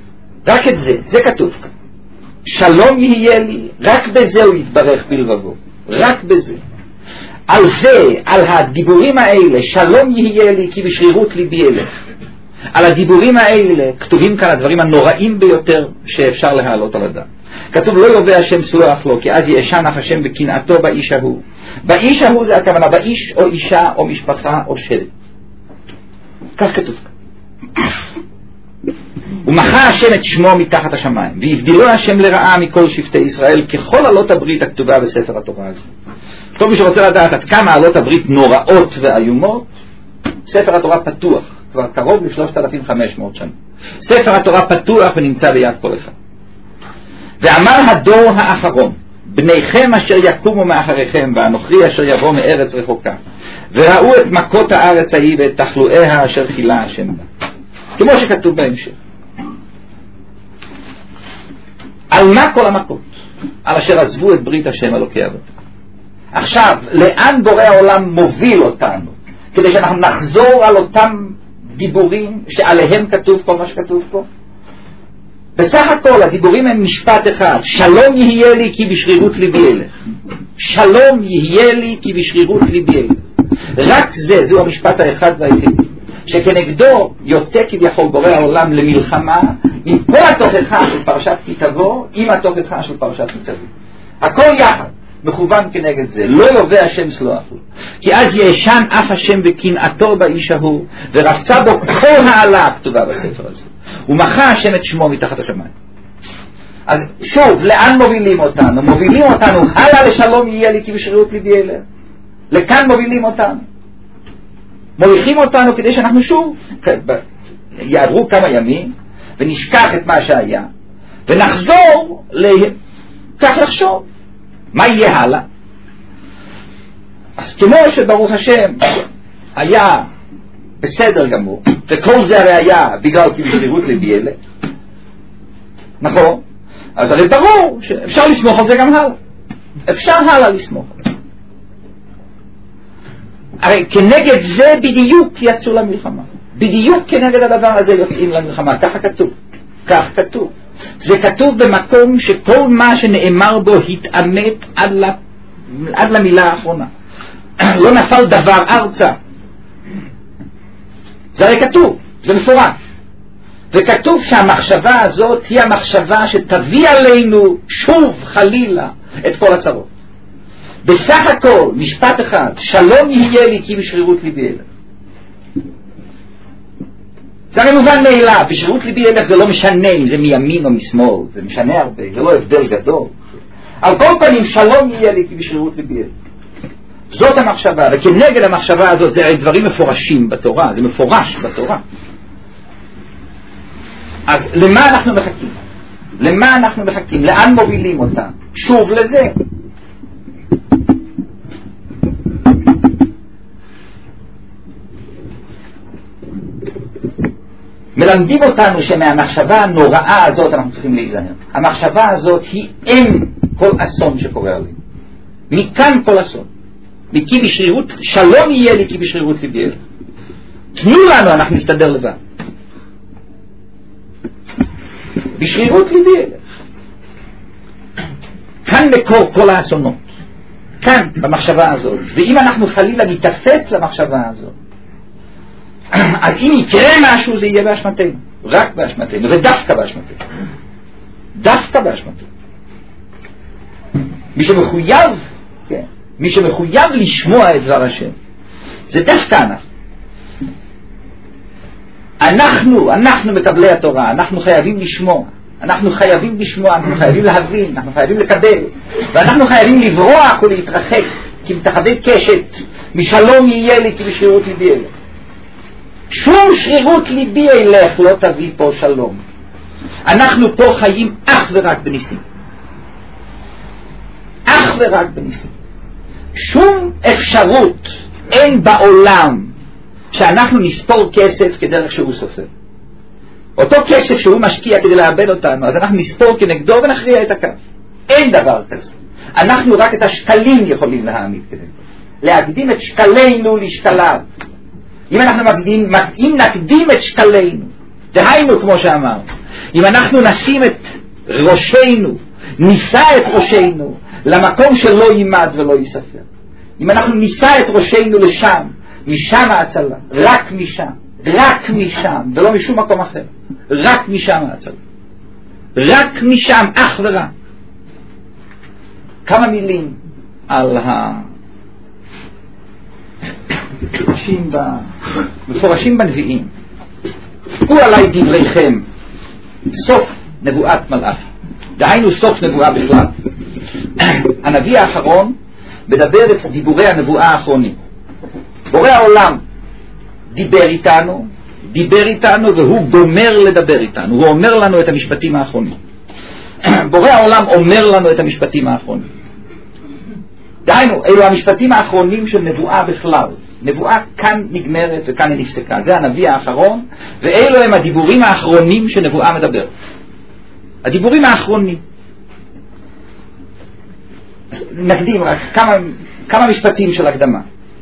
רק את זה, זה כתוב כאן. שלום יהיה לי, רק בזה הוא יתברך בלבבו, רק בזה. על זה, על הדיבורים האלה, שלום יהיה לי כי בשרירות ליבי אלך. על הדיבורים האלה כתובים כאן הדברים הנוראים ביותר שאפשר להעלות על הדעת. כתוב לא יובא השם סלוח לו, כי אז ישנח השם בקנאתו באיש ההוא. באיש ההוא זה הכוונה באיש או אישה או משפחה או שבט. כך כתוב כאן. ומחה השם את שמו מתחת השמיים, והבדילו השם לרעה מכל שבטי ישראל ככל עלות הברית הכתובה בספר התורה הזה. כל מי שרוצה לדעת עד כמה עלות הברית נוראות ואיומות, ספר התורה פתוח כבר קרוב ל-שלושת אלפים וחמש מאות שנה. ספר התורה פתוח ונמצא ביד כל אחד. ואמר הדור האחרון, בניכם אשר יקומו מאחריכם ואנוכי אשר יבוא מארץ רחוקה, וראו את מכות הארץ ההיא ואת תחלואיה אשר חילה השם בה, כמו שכתוב בהמשך. על מה כל המכות? על אשר עזבו את ברית השם אלוקי אבותיהם. עכשיו, לאן בורא העולם מוביל אותנו? כדי שאנחנו נחזור על אותם דיבורים שעליהם כתוב כל מה שכתוב פה? בסך הכל הדיבורים הם משפט אחד, שלום יהיה לי כי בשרירות ליבי אלך. שלום יהיה לי כי בשרירות ליבי אלך. רק זה, זהו המשפט האחד והיחיד, שכנגדו יוצא כביכול בורא העולם למלחמה עם כל התוכחה של פרשת כי תבוא, עם התוכחה של פרשת ניצבים. הכל יחד מכוון כנגד זה. לא יובא השם סלוח לו, כי אז ישן אף השם בקנאתו באיש ההוא, ורפצה בו כל העלה הכתובה בספר הזה, ומחה השם את שמו מתחת השמיים. אז שוב, לאן מובילים אותנו? מובילים אותנו הלאה לשלום יהיה לי כי בשרירות ליבי אלך. לכאן מובילים אותנו, מוליכים אותנו כדי שאנחנו שוב יעברו כמה ימים ונשכח את מה שהיה ונחזור כך לחשוב מה יהיה הלאה. אז כמו שברוך השם היה בסדר גמור, וכל זה הרי היה בגלל כי בשרירות ליבי אלך, נכון? אז הרי ברור שאפשר לסמוך על זה גם הלאה, אפשר הלאה לסמוך. הרי כנגד זה בדיוק יצאו למלחמה, בדיוק כנגד הדבר הזה יוצאים למלחמה. ככה כתוב, כך כתוב. זה כתוב במקום שכל מה שנאמר בו התאמת עד, ל... עד למילה האחרונה. לא נפל דבר ארצה. זה הרי כתוב, זה מפורש. וכתוב שהמחשבה הזאת היא המחשבה שתביא עלינו שוב חלילה את כל הצרות. בסך הכל משפט אחד, שלום יהיה לי כי בשרירות ליבי אלך. זה הרי מובן מאליו, בשרירות ליבי אלך זה לא משנה אם זה מימין או משמאל, זה משנה הרבה, זה לא הבדל גדול. על כל פנים שלום יהיה לי כי בשרירות ליבי אלך. זאת המחשבה, וכנגד המחשבה הזאת זה הרי דברים מפורשים בתורה, זה מפורש בתורה. אז למה אנחנו מחכים? למה אנחנו מחכים? לאן מובילים אותם? שוב לזה. מלמדים אותנו שמהמחשבה הנוראה הזאת אנחנו צריכים להיזהר. המחשבה הזאת היא אם כל אסון שקורה עלינו. מכאן כל אסון. מכי בשרירות, שלום יהיה לי כי בשרירות ליבי אלך. תנו לנו, אנחנו נסתדר לבד. בשרירות ליבי אלך. כאן מקור כל האסונות. כאן, במחשבה הזאת. ואם אנחנו חלילה נתפס למחשבה הזאת, אז אם יקרה משהו זה יהיה באשמתנו, רק באשמתנו, ודווקא באשמתנו, דווקא באשמתנו. מי שמחויב, כן, מי שמחויב לשמוע את דבר השם, זה דווקא אנחנו. אנחנו, אנחנו מקבלי התורה, אנחנו חייבים לשמוע, אנחנו חייבים לשמוע, אנחנו חייבים להבין, אנחנו חייבים לקבל, ואנחנו חייבים לברוח ולהתרחק, כי מתחבא קשת, משלום יהיה לי כי בשרירות ליבי אלך. שום שרירות ליבי אלך לא תביא פה שלום. אנחנו פה חיים אך ורק בניסים, אך ורק בניסים. שום אפשרות אין בעולם שאנחנו נספור כסף כדרך שהוא סופר. אותו כסף שהוא משקיע כדי לאבד אותנו, אז אנחנו נספור כנגדו ונכריע את הקו. אין דבר כזה. אנחנו רק את השקלים יכולים להעמיד כנגדו, להקדים את שקלינו לשקליו. אם אנחנו מקדים, אם נקדים את שקלינו, דהיינו כמו שאמר, אם אנחנו נשים את ראשנו, נישא את ראשנו למקום שלא יימד ולא ייספר, אם אנחנו נישא את ראשנו לשם, משם ההצלה, רק משם, רק משם, ולא משום מקום אחר, רק משם ההצלה, רק משם, אך ורק. כמה מילים על המפורשים בנביאים. הוא עלי דבריכם, סוף נבואת מלאכי, דהיינו סוף נבואה בכלל. הנביא האחרון מדבר את דיבורי הנבואה האחרונים. בורא העולם דיבר איתנו, דיבר איתנו והוא גומר לדבר איתנו, הוא אומר לנו את המשפטים האחרונים. בורא העולם אומר לנו את המשפטים האחרונים. דהיינו, אלו המשפטים האחרונים של נבואה בכלל. נבואה כאן נגמרת וכאן היא נפסקה. זה הנביא האחרון, ואלו הם הדיבורים האחרונים שנבואה מדבר. הדיבורים האחרונים. נקדים רק כמה, כמה משפטים של הקדמה.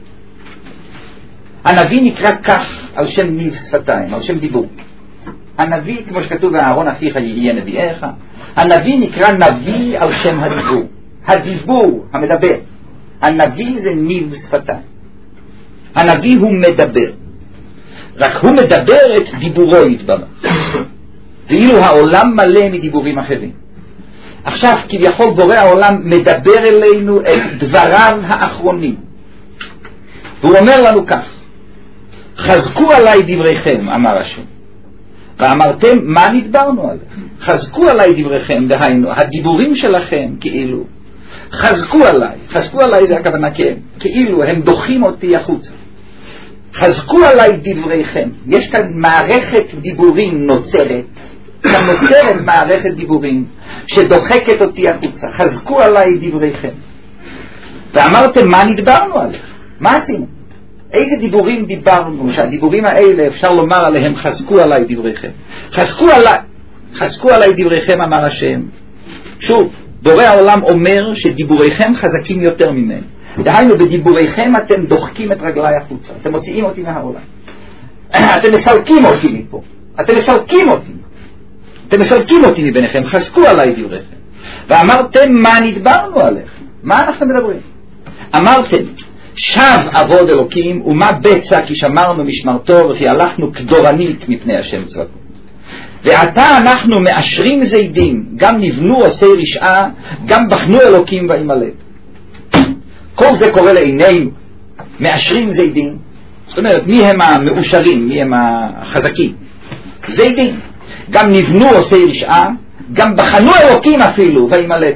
הנביא נקרא כך על שם ניב שפתיים, על שם דיבור. הנביא, כמו שכתוב, ואהרון אחיך יהיה נביאך, הנביא נקרא נביא על שם הדיבור. הדיבור, המדבר. הנביא זה ניב שפתיים. הנביא הוא מדבר. רק הוא מדבר את דיבורו יתברך. ואילו העולם מלא מדיבורים אחרים. עכשיו כביכול בורא העולם מדבר אלינו את דבריו האחרונים. והוא אומר לנו כך: חזקו עליי דבריכם, אמר השם. ואמרתם, מה נדברנו עליך? חזקו עליי דבריכם, דהיינו, הדיבורים שלכם כאילו. חזקו עליי, חזקו עליי זה הכוונה כן, כאילו הם דוחים אותי החוצה. חזקו עליי דבריכם. יש כאן מערכת דיבורים נוצרת, כאן נוצרת מערכת דיבורים שדוחקת אותי החוצה. חזקו עליי דבריכם. ואמרתם, מה נדברנו עליך? מה עשינו? איזה דיבורים דיברנו, שהדיבורים האלה אפשר לומר עליהם חזקו עליי דבריכם. חזקו עליי, חזקו עליי דבריכם, אמר השם. שוב, בורא העולם אומר שדיבוריכם חזקים יותר ממני. דהיינו, בדיבוריכם אתם דוחקים את רגליי החוצה, אתם מוציאים אותי מהעולם, אתם מסלקים אותי מפה, אתם מסלקים אותי, אתם מסלקים אותי מביניכם. חזקו עליי דבריכם. ואמרתם, מה נדברנו עליך? מה אנחנו מדברים? אמרתם, שב עבוד אלוקים, ומה בצע כי שמרנו משמרתו וכי הלכנו כדורנית מפני השם צבאות. ועתה אנחנו מאשרים זידים, גם נבנו עושי רשעה, גם בחנו אלוקים וימלט. כל זה קורה לעינינו. מאשרים זידים, זאת אומרת, מי הם המאושרים, מי הם החזקים? זידים. גם נבנו עושי רשעה, גם בחנו אלוקים אפילו וימלט.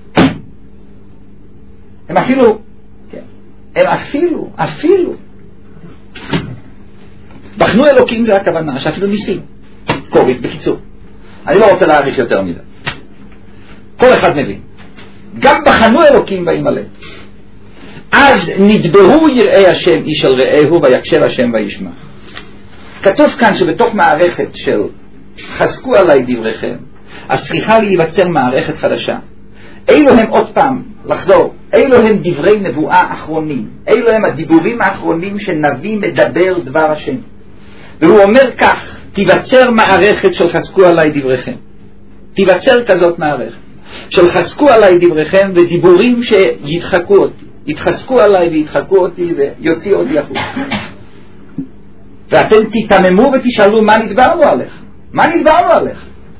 הם אפילו הם אפילו, אפילו בחנו אלוקים, זה הכוונה שאפילו ניסים קורית. בקיצור, אני לא רוצה להאריך יותר מזה, כל אחד מבין. גם בחנו אלוקים וימלט. אז נדברו יראי השם איש על רעהו ויקשב השם וישמע. כתוב כאן שבתוך מערכת של חזקו עליי דבריכם, אז צריכה להיווצר מערכת חדשה. אילו הם עוד פעם, לחזור, אילו הם דברי נבואה אחרונים, אילו הם הדיבורים האחרונים שנביא מדבר דבר השם. והוא אומר כך, תיווצר מערכת של חזקו עליי דבריכם. תיווצר כזאת מערכת של חזקו עליי דבריכם ודיבורים שידחקו אותי, יתחזקו עליי וידחקו אותי ויוציאו אותי החוצה. ואתם תתממו ותשאלו, מה נדברנו עליך? מה נדברנו עליך?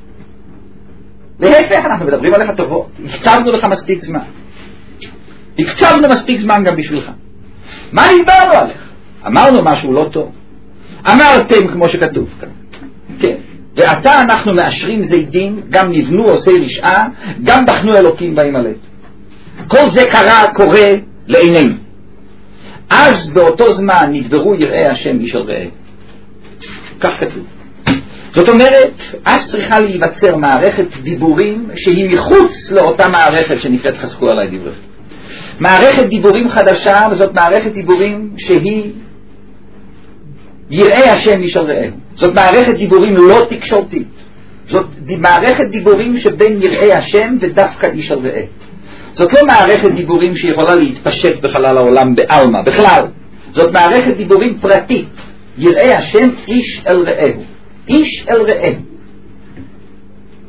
להפך, אנחנו מדברים עליך טובות, הקצבנו לך מספיק זמן, הקצבנו מספיק זמן גם בשבילך. מה נדברנו עליך? אמרנו משהו לא טוב, אמרתם כמו שכתוב כאן, כן. ועתה אנחנו מאשרים זידים, גם נבנו עושי רשעה, גם בחנו אלוקים וימלט. כל זה קרה, קורה לעינינו. אז באותו זמן נדברו יראי השם איש על רעהו. כך כתוב. זאת אומרת, אז צריכה להיווצר מערכת דיבורים שהיא מחוץ לאותה מערכת שנקראת חזקו עליי דבריכם. מערכת דיבורים חדשה, וזאת מערכת דיבורים שהיא יראי השם איש על רעהו. זאת מערכת דיבורים לא תקשורתית. זאת מערכת דיבורים שבין יראי השם ודווקא איש על רעהו. זאת לא מערכת דיבורים שיכולה להתפשט בחלל העולם בעלמא, בכלל. זאת מערכת דיבורים פרטית. יראי השם איש אל רעהו. איש אל רעהו.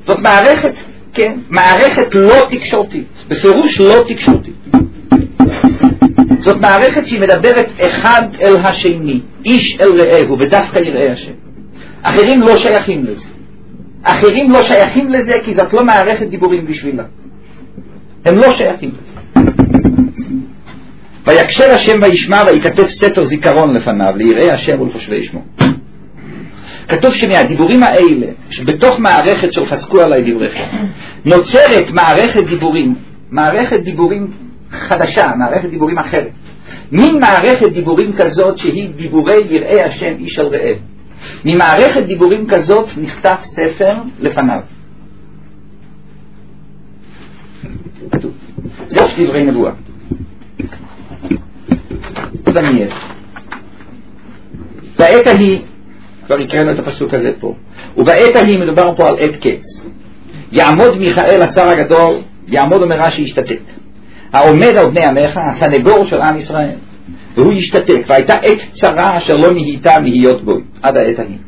זאת מערכת, כן, מערכת לא תקשורתית, בפירוש לא תקשורתית. זאת מערכת שהיא מדברת אחד אל השני, איש אל רעהו, ודווקא יראה השם. אחרים לא שייכים לזה. אחרים לא שייכים לזה כי זאת לא מערכת דיבורים בשבילה. הם לא שייכים לזה. ויקשר השם וישמע ויקטף ספר זיכרון לפניו ליראי השם ולחושבי שמו. כתוב שמהדיבורים האלה, שבתוך מערכת של חזקו עלי דבריכם, נוצרת מערכת דיבורים, מערכת דיבורים חדשה, מערכת דיבורים אחרת. מין מערכת דיבורים כזאת שהיא דיבורי יראי השם איש על רעהו. ממערכת דיבורים כזאת נכתב ספר לפניו. כתוב. זאת דברי נבואה. דניאל. בעת ההיא, כבר הקראנו את הפסוק הזה פה, ובעת ההיא מדובר פה על עת קץ. יעמוד מיכאל השר הגדול, יעמוד ומראה שישתתק. העומד על בני עמך, הסנגור של עם ישראל, והוא ישתתק, והייתה עת צרה אשר לא נהייתה מהיות בוי, עד העת ההיא.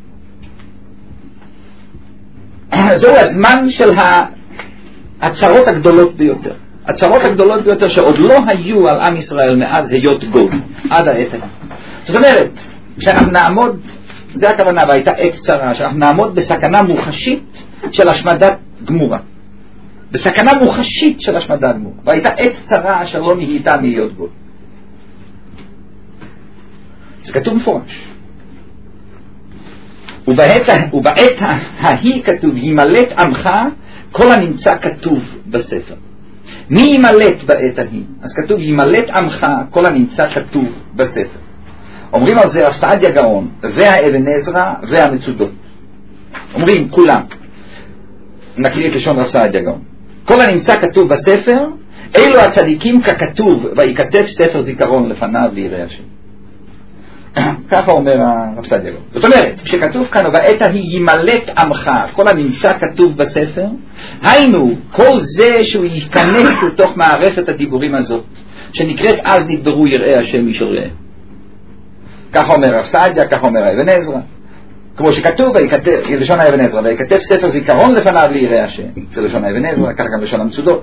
זהו הזמן של הצרות הגדולות ביותר. הצרות הגדולות ביותר שעוד לא היו על עם ישראל מאז היות גוי, עד העת ההיא. זאת אומרת, כשאנחנו נעמוד, זה הכוונה, והייתה עת צרה, שאנחנו נעמוד בסכנה מוחשית של השמדת גמורה. בסכנה מוחשית של השמדת גמורה. והייתה עת צרה אשר לא נהייתה מהיות גוי. זה כתוב מפורש. ובעת, ובעת ההיא כתוב, ימלט עמך כל הנמצא כתוב בספר. מי ימלט בעת ההיא? אז כתוב, ימלט עמך כל הנמצא כתוב בספר. אומרים על זה הסעדיה גאון, והאבן עזרא והמצודות. אומרים כולם. נקריא את לשון הסעדיה גאון. כל הנמצא כתוב בספר, אלו הצדיקים ככתוב, ויקטף ספר זיכרון לפניו ליראי השם. ככה אומר הרב סעדיה גאון. זאת אומרת, כשכתוב כאן, ובעת ההיא ימלט עמך, כל הנמצא כתוב בספר, היינו, כל זה שהוא ייכנס לתוך מערכת הדיבורים הזאת, שנקראת אז נדברו יראי השם איש על רעהו. ככה אומר הרב סעדיה, ככה אומר האבן עזרא. כמו שכתוב, לשון האבן עזרא, ויקטף ספר זיכרון לפניו ליראי השם. זה לשון האבן עזרא, ככה גם לשון המצודות.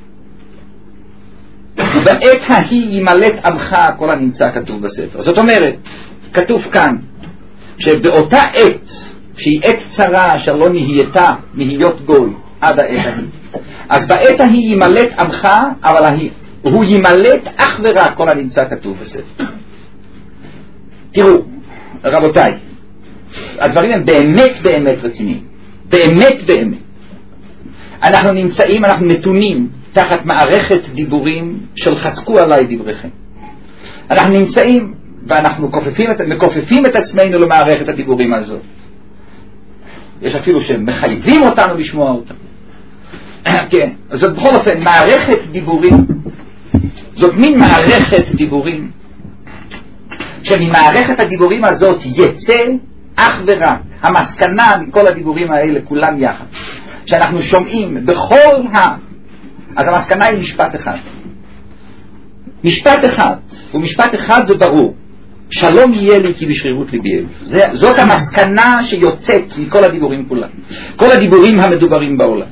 בעת ההיא ימלט עמך כל הנמצא כתוב בספר. זאת אומרת, כתוב כאן, שבאותה עת, שהיא עת צרה אשר לא נהייתה מהיות גוי עד העת ההיא, אז בעת ההיא ימלט עמך, אבל ההיא, הוא ימלט אך ורק כל הנמצא כתוב בספר. תראו, רבותיי, הדברים הם באמת באמת רציניים. באמת באמת. אנחנו נמצאים, אנחנו נתונים תחת מערכת דיבורים של חזקו עליי דבריכם. אנחנו נמצאים ואנחנו מכופפים את, מכופפים את עצמנו למערכת הדיבורים הזאת. יש אפילו שמחייבים אותנו לשמוע אותם. כן, זאת בכל אופן מערכת דיבורים, זאת מין מערכת דיבורים שממערכת הדיבורים הזאת יצא אך ורק המסקנה מכל הדיבורים האלה כולם יחד, שאנחנו שומעים בכל ה... אז המסקנה היא משפט אחד. משפט אחד, ומשפט אחד זה ברור, שלום יהיה לי כי בשרירות ליבי אלו. זאת המסקנה שיוצאת מכל הדיבורים כולם, כל הדיבורים המדוברים בעולם.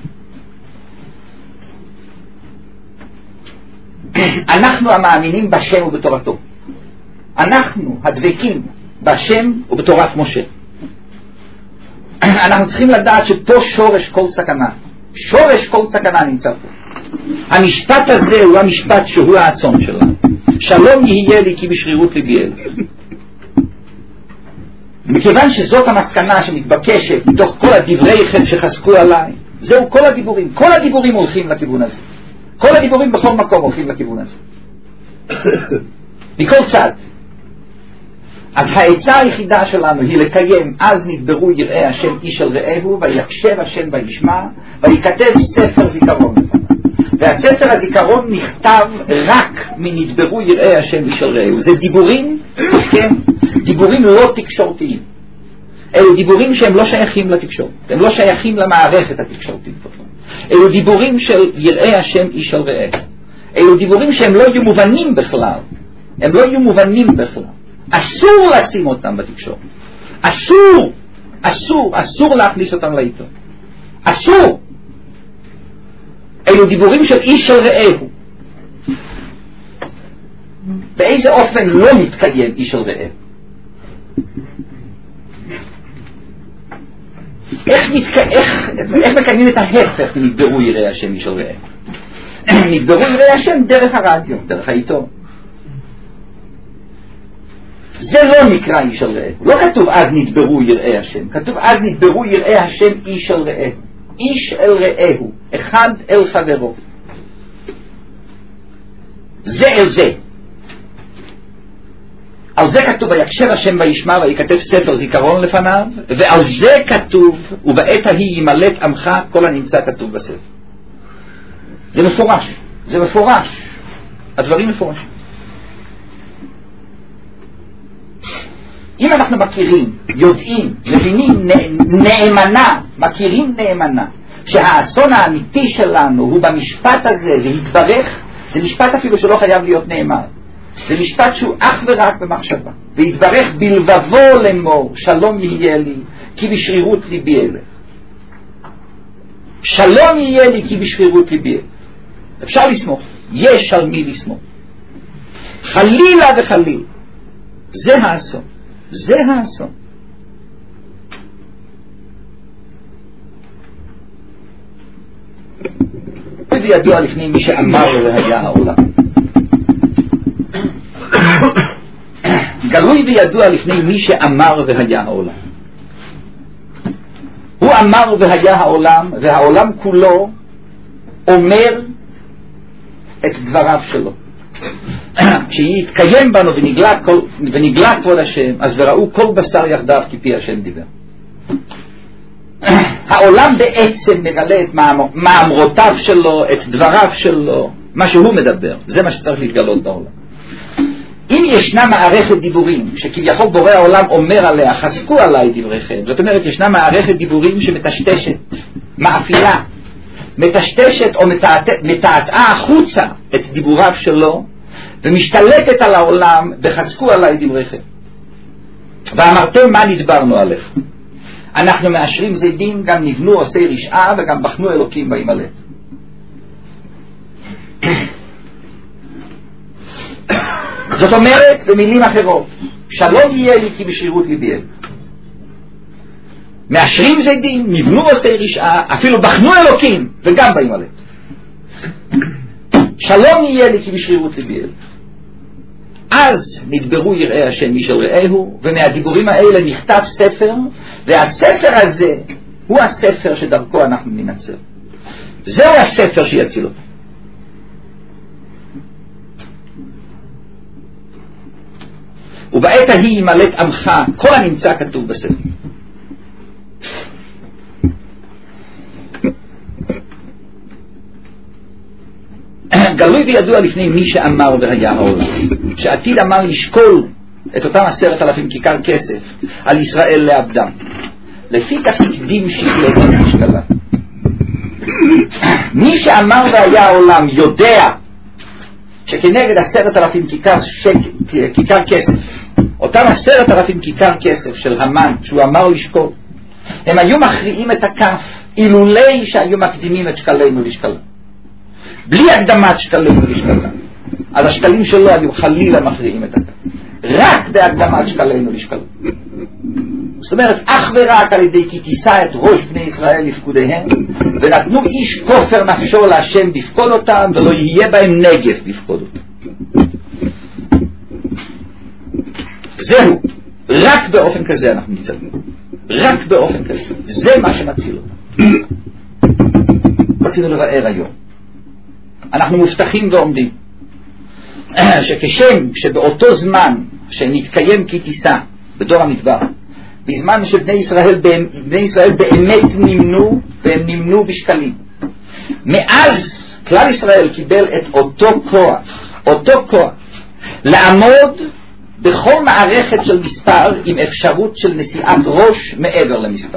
אנחנו המאמינים בשם ובתורתו, אנחנו הדבקים בשם ובתורת משה, אנחנו צריכים לדעת שפה שורש כל סכנה, שורש כל סכנה נמצא פה. המשפט הזה הוא המשפט שהוא האסון שלנו. שלום יהיה לי כי בשרירות ליבי אלו. מכיוון שזאת המסקנה שמתבקשת מתוך כל הדברי חן שחזקו עליי, זהו כל הדיבורים, כל הדיבורים הולכים לכיוון הזה, כל הדיבורים בכל מקום הולכים לכיוון הזה, מכל צד. אז העצה היחידה שלנו היא לקיים אז נדברו יראי השם איש על רעהו, ויקשב השם וישמע ויקטב ספר זיכרון. והספר הזיכרון נכתב רק מנדברו יראי השם איש על רעהו. זה דיבורים, כן, דיבורים לא תקשורתיים. אלו דיבורים שהם לא שייכים לתקשורת, הם לא שייכים למערכת התקשורתית. אלו דיבורים של יראי השם איש על רעהו. אלו דיבורים שהם לא יהיו מובנים בכלל, הם לא יהיו מובנים בכלל. אסור לשים אותם בתקשורת, אסור, אסור, אסור להכניס אותם לעיתון, אסור. אלו דיבורים של איש של רעהו. באיזה אופן לא מתקיים איש של רעהו? איך, מתק... איך... איך מקיימים את ההפך נדברו יראי השם איש של רעהו? נדברו יראי השם דרך הרדיו, דרך העיתון. זה לא נקרא איש של רעהו. לא כתוב אז נדברו יראי השם, כתוב אז נדברו יראי השם איש של רעהו. איש אל רעהו, אחד אל חברו, זה אל זה. על זה כתוב ויקשר השם וישמע ויכתב ספר זיכרון לפניו, ועל זה כתוב ובעת ההיא ימלט עמך כל הנמצא כתוב בספר. זה מפורש, זה מפורש, הדברים מפורשים. אם אנחנו מכירים, יודעים, מבינים נאמנה, מכירים נאמנה שהאסון האמיתי שלנו הוא במשפט הזה והתברך, זה משפט אפילו שלא חייב להיות נאמר, זה משפט שהוא אך ורק במחשבה, והתברך בלבבו לאמור שלום יהיה לי כי בשרירות ליבי אלך. שלום יהיה לי כי בשרירות ליבי אלך. אפשר לסמוך, יש על מי לסמוך, חלילה וחליל. זה האסון, זה האסון. וידוע לפני מי שאמר והיה העולם. גלוי וידוע לפני מי שאמר והיה העולם. הוא אמר והיה העולם, והעולם כולו אומר את דבריו שלו. כשיתקיים בנו ונגלה, כל, ונגלה כבוד השם, אז וראו כל בשר יחדיו כי פי השם דיבר. העולם בעצם מגלה את מאמרותיו שלו, את דבריו שלו, מה שהוא מדבר. זה מה שצריך להתגלות בעולם. אם ישנה מערכת דיבורים שכביכול בורא העולם אומר עליה חזקו עליי דבריכם, זאת אומרת ישנה מערכת דיבורים שמטשטשת, מאפילה, מטשטשת או מתעתעה החוצה את דיבוריו שלו ומשתלטת על העולם בחזקו עליי דבריכם. ואמרתם מה נדברנו עליך. אנחנו מאשרים זידים, גם נבנו עושי רשעה וגם בחנו אלוקים וימלט. זאת אומרת במילים אחרות, שלום יהיה לי כי בשרירות ליבי אלך. מאשרים זידים, נבנו עושי רשעה, אפילו בחנו אלוקים וגם וימלט. שלום יהיה לי כי בשרירות ליבי אלך. אז נדברו יראי השם איש אל רעהו, ומהדיבורים האלה נכתב ספר, והספר הזה הוא הספר שדרכו אנחנו ננצל. זהו הספר שיציל אותו. ובעת ההיא ימלט עמך כל הנמצא כתוב בספר. גלוי וידוע לפני מי שאמר והיה העולם, שעתיד אמר לשקול את אותם עשרת אלפים כיכר כסף על ישראל לעבדם, לפי כך הקדים שקלו במשקלה. מי שאמר והיה העולם יודע שכנגד עשרת אלפים כיכר, שק... כיכר כסף, אותם עשרת אלפים כיכר כסף של המן שהוא אמר לשקול, הם היו מכריעים את הכף אילולי שהיו מקדימים את שקלינו לשקלה. בלי הקדמת שקלים ולשקלה, אז השקלים שלו היו חלילה מכריעים את הכף. רק בהקדמת שקלינו לשקלה. זאת אומרת, אך ורק על ידי כי תישא את ראש בני ישראל לפקודיהם, ונתנו איש כופר נפשו להשם בפקוד אותם, ולא יהיה בהם נגף בפקוד אותם. זהו, רק באופן כזה אנחנו ניצבים. רק באופן כזה. זה מה שמציל אותם. רצינו לבאר היום. אנחנו מובטחים ועומדים שכשם שבאותו זמן שנתקיים כי תישא בדור המדבר, בזמן שבני ישראל, בני ישראל באמת נמנו, והם נמנו בשקלים, מאז כלל ישראל קיבל את אותו כוח, אותו כוח לעמוד בכל מערכת של מספר עם אפשרות של נשיאת ראש מעבר למספר.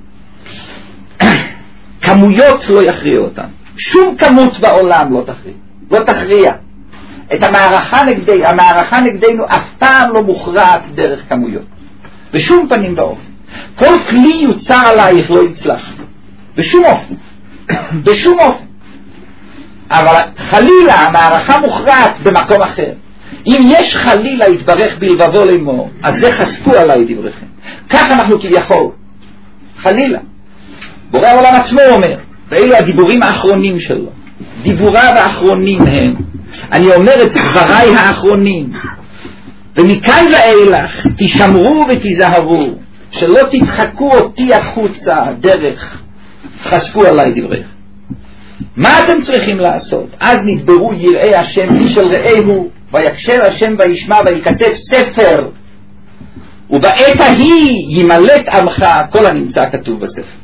כמויות לא יכריעו אותן, שום כמות בעולם לא תכריע, לא תכריע את המערכה נגדי, המערכה נגדנו אף פעם לא מוכרעת דרך כמויות, בשום פנים ואופן. כל כלי יוצר עלייך לא יצלח, בשום אופן, בשום אופן. אבל חלילה המערכה מוכרעת במקום אחר. אם יש חלילה יתברך בלבבו לאמור, אז זה חשפו עליי דבריכם. כך אנחנו כביכול, חלילה. בורא העולם עצמו אומר, ואלו הדיבורים האחרונים שלו, דיבוריו האחרונים הם, אני אומר את דבריי האחרונים, ומכאן ואילך תשמרו ותיזהרו, שלא תדחקו אותי החוצה דרך חשפו עליי דבריך. מה אתם צריכים לעשות? אז נדברו יראי השם איש אל רעהו, ויקשר השם וישמע ויכתב ספר, ובעת ההיא ימלט עמך כל הנמצא כתוב בספר.